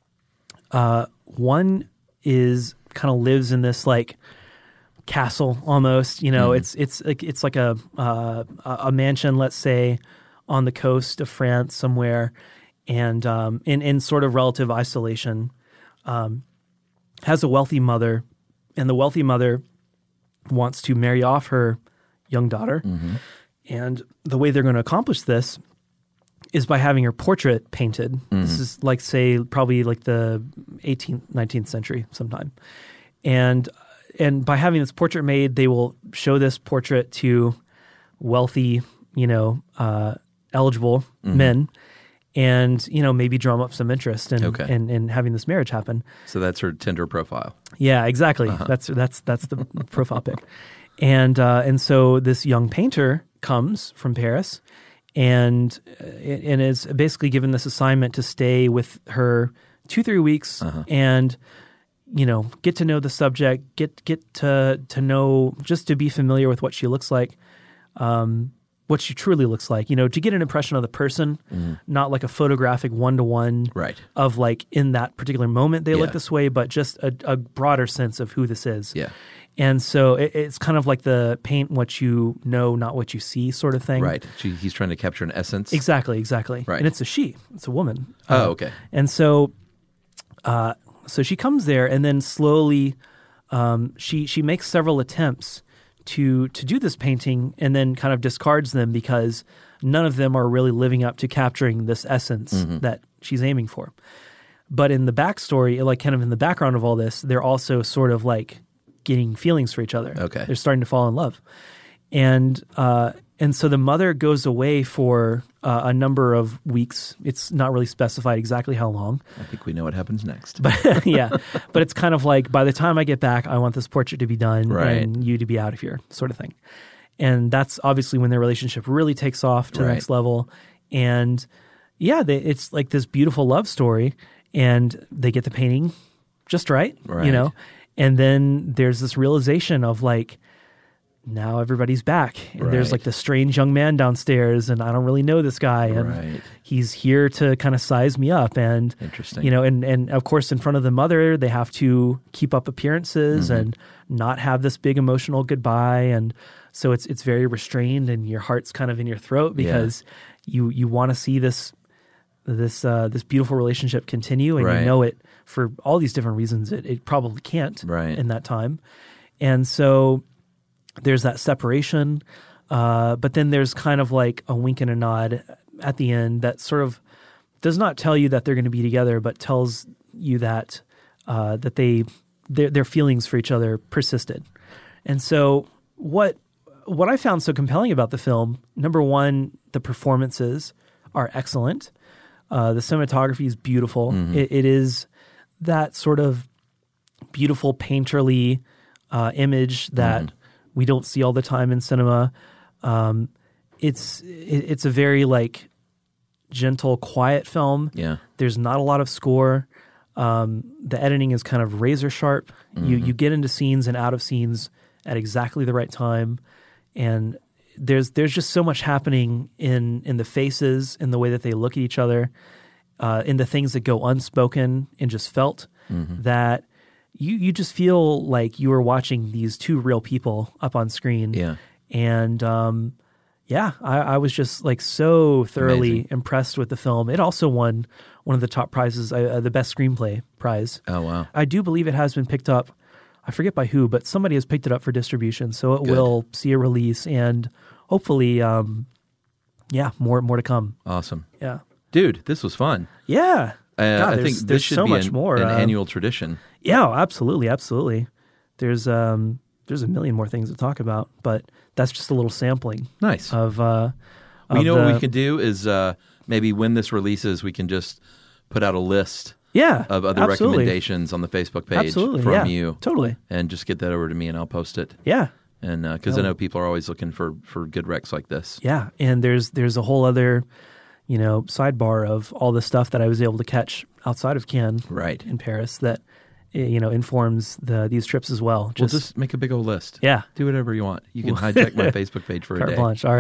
Speaker 3: Uh, one is kind of lives in this like castle almost. You know, mm. it's it's like it's like a uh, a mansion, let's say, on the coast of France somewhere, and um, in in sort of relative isolation. Um, has a wealthy mother, and the wealthy mother wants to marry off her young daughter. Mm-hmm. And the way they're going to accomplish this is by having her portrait painted. Mm-hmm. This is like, say, probably like the eighteenth, nineteenth century sometime. And and by having this portrait made, they will show this portrait to wealthy, you know, uh, eligible mm-hmm. men. And, you know, maybe drum up some interest in,
Speaker 2: okay.
Speaker 3: in, in having this marriage happen.
Speaker 2: So that's her Tinder profile.
Speaker 3: Yeah, exactly. Uh-huh. That's that's that's the profile pic. And uh, and so this young painter comes from Paris and and is basically given this assignment to stay with her two, three weeks uh-huh. and, you know, get to know the subject, get get to to know, just to be familiar with what she looks like. Um what she truly looks like, you know, to get an impression of the person, mm. not like a photographic one-to-one
Speaker 2: right.
Speaker 3: of like in that particular moment they
Speaker 2: yeah.
Speaker 3: look this way, but just a, a broader sense of who this is.
Speaker 2: Yeah.
Speaker 3: And so it, it's kind of like the paint what you know, not what you see sort of thing.
Speaker 2: Right. She, he's trying to capture an essence.
Speaker 3: Exactly, exactly.
Speaker 2: Right.
Speaker 3: And it's a she. It's a woman.
Speaker 2: Oh,
Speaker 3: uh,
Speaker 2: okay.
Speaker 3: And so uh, so she comes there and then slowly um, she she makes several attempts to to do this painting and then kind of discards them because none of them are really living up to capturing this essence mm-hmm. that she's aiming for. But in the backstory, like kind of in the background of all this, they're also sort of like getting feelings for each other.
Speaker 2: Okay.
Speaker 3: They're starting to fall in love. And uh, and so the mother goes away for uh, a number of weeks. It's not really specified exactly how long.
Speaker 2: I think we know what happens next.
Speaker 3: But yeah, but it's kind of like, by the time I get back, I want this portrait to be done
Speaker 2: right.
Speaker 3: and you to be out of here, sort of thing. And that's obviously when their relationship really takes off to
Speaker 2: right.
Speaker 3: the next level. And yeah, they, it's like this beautiful love story, and they get the painting just right,
Speaker 2: right.
Speaker 3: you know? And then there's this realization of like, now everybody's back, and
Speaker 2: right.
Speaker 3: there's like this strange young man downstairs, and I don't really know this guy, and
Speaker 2: right.
Speaker 3: he's here to kind of size me up. And
Speaker 2: interesting,
Speaker 3: you know, and and of course, in front of the mother, they have to keep up appearances mm-hmm. and not have this big emotional goodbye, and so it's it's very restrained, and your heart's kind of in your throat because yeah. you you want to see this this uh, this beautiful relationship continue, and
Speaker 2: right.
Speaker 3: you know it for all these different reasons. It it probably can't
Speaker 2: right.
Speaker 3: in that time, and so. There's that separation, uh, but then there's kind of like a wink and a nod at the end that sort of does not tell you that they're going to be together, but tells you that uh, that they their, their feelings for each other persisted. And so what what I found so compelling about the film, number one, the performances are excellent. Uh, the cinematography is beautiful. Mm-hmm. It, it is that sort of beautiful painterly uh, image that. Mm-hmm. We don't see all the time in cinema. Um, it's it, it's a very like gentle, quiet film.
Speaker 2: Yeah,
Speaker 3: there's not a lot of score. Um, the editing is kind of razor sharp. Mm-hmm. You you get into scenes and out of scenes at exactly the right time, and there's there's just so much happening in in the faces, in the way that they look at each other, uh, in the things that go unspoken and just felt mm-hmm. that. You you just feel like you were watching these two real people up on screen.
Speaker 2: Yeah.
Speaker 3: And um, yeah, I, I was just like so thoroughly
Speaker 2: Amazing.
Speaker 3: impressed with the film. It also won one of the top prizes, uh, the best screenplay prize.
Speaker 2: Oh, wow.
Speaker 3: I do believe it has been picked up. I forget by who, but somebody has picked it up for distribution. So it
Speaker 2: Good.
Speaker 3: will see a release, and hopefully, um, yeah, more more to come.
Speaker 2: Awesome.
Speaker 3: Yeah.
Speaker 2: Dude, this was fun.
Speaker 3: Yeah.
Speaker 2: Uh,
Speaker 3: God,
Speaker 2: I think this should
Speaker 3: so
Speaker 2: be
Speaker 3: much
Speaker 2: an,
Speaker 3: more.
Speaker 2: an
Speaker 3: uh,
Speaker 2: annual tradition.
Speaker 3: Yeah, absolutely, absolutely. There's um, there's a million more things to talk about, but that's just a little sampling.
Speaker 2: Nice.
Speaker 3: Of, uh,
Speaker 2: well, you
Speaker 3: of
Speaker 2: know
Speaker 3: the,
Speaker 2: what we can do is uh, maybe when this releases, we can just put out a list
Speaker 3: yeah,
Speaker 2: of other
Speaker 3: absolutely.
Speaker 2: recommendations on the Facebook page
Speaker 3: absolutely,
Speaker 2: from
Speaker 3: yeah,
Speaker 2: you.
Speaker 3: Totally.
Speaker 2: And just get that over to me, and I'll post it.
Speaker 3: Yeah.
Speaker 2: And because uh, I know people are always looking for, for good recs like this.
Speaker 3: Yeah, and there's there's a whole other, you know, sidebar of all the stuff that I was able to catch outside of Cannes,
Speaker 2: right,
Speaker 3: in Paris that, you know, informs the these trips as well.
Speaker 2: Just, well, just make a big old list.
Speaker 3: Yeah,
Speaker 2: do whatever you want. You can hijack my Facebook page for
Speaker 3: Carte
Speaker 2: a day.
Speaker 3: blanche. All right.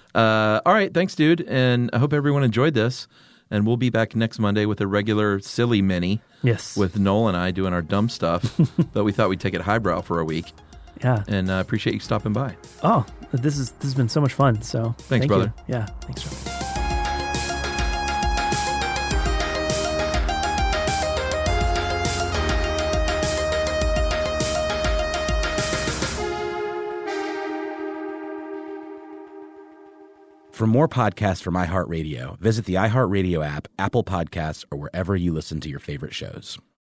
Speaker 2: Uh, all right, thanks, dude. And I hope everyone enjoyed this. And we'll be back next Monday with a regular silly mini.
Speaker 3: Yes.
Speaker 2: With Noel and I doing our dumb stuff. But we thought we'd take it highbrow for a week.
Speaker 3: Yeah.
Speaker 2: And I uh, appreciate you stopping by.
Speaker 3: Oh, this is this has been so much fun. So
Speaker 2: thanks,
Speaker 3: thank
Speaker 2: brother.
Speaker 3: You. Yeah. Thanks, John.
Speaker 1: For more podcasts from iHeartRadio, visit the iHeartRadio app, Apple Podcasts, or wherever you listen to your favorite shows.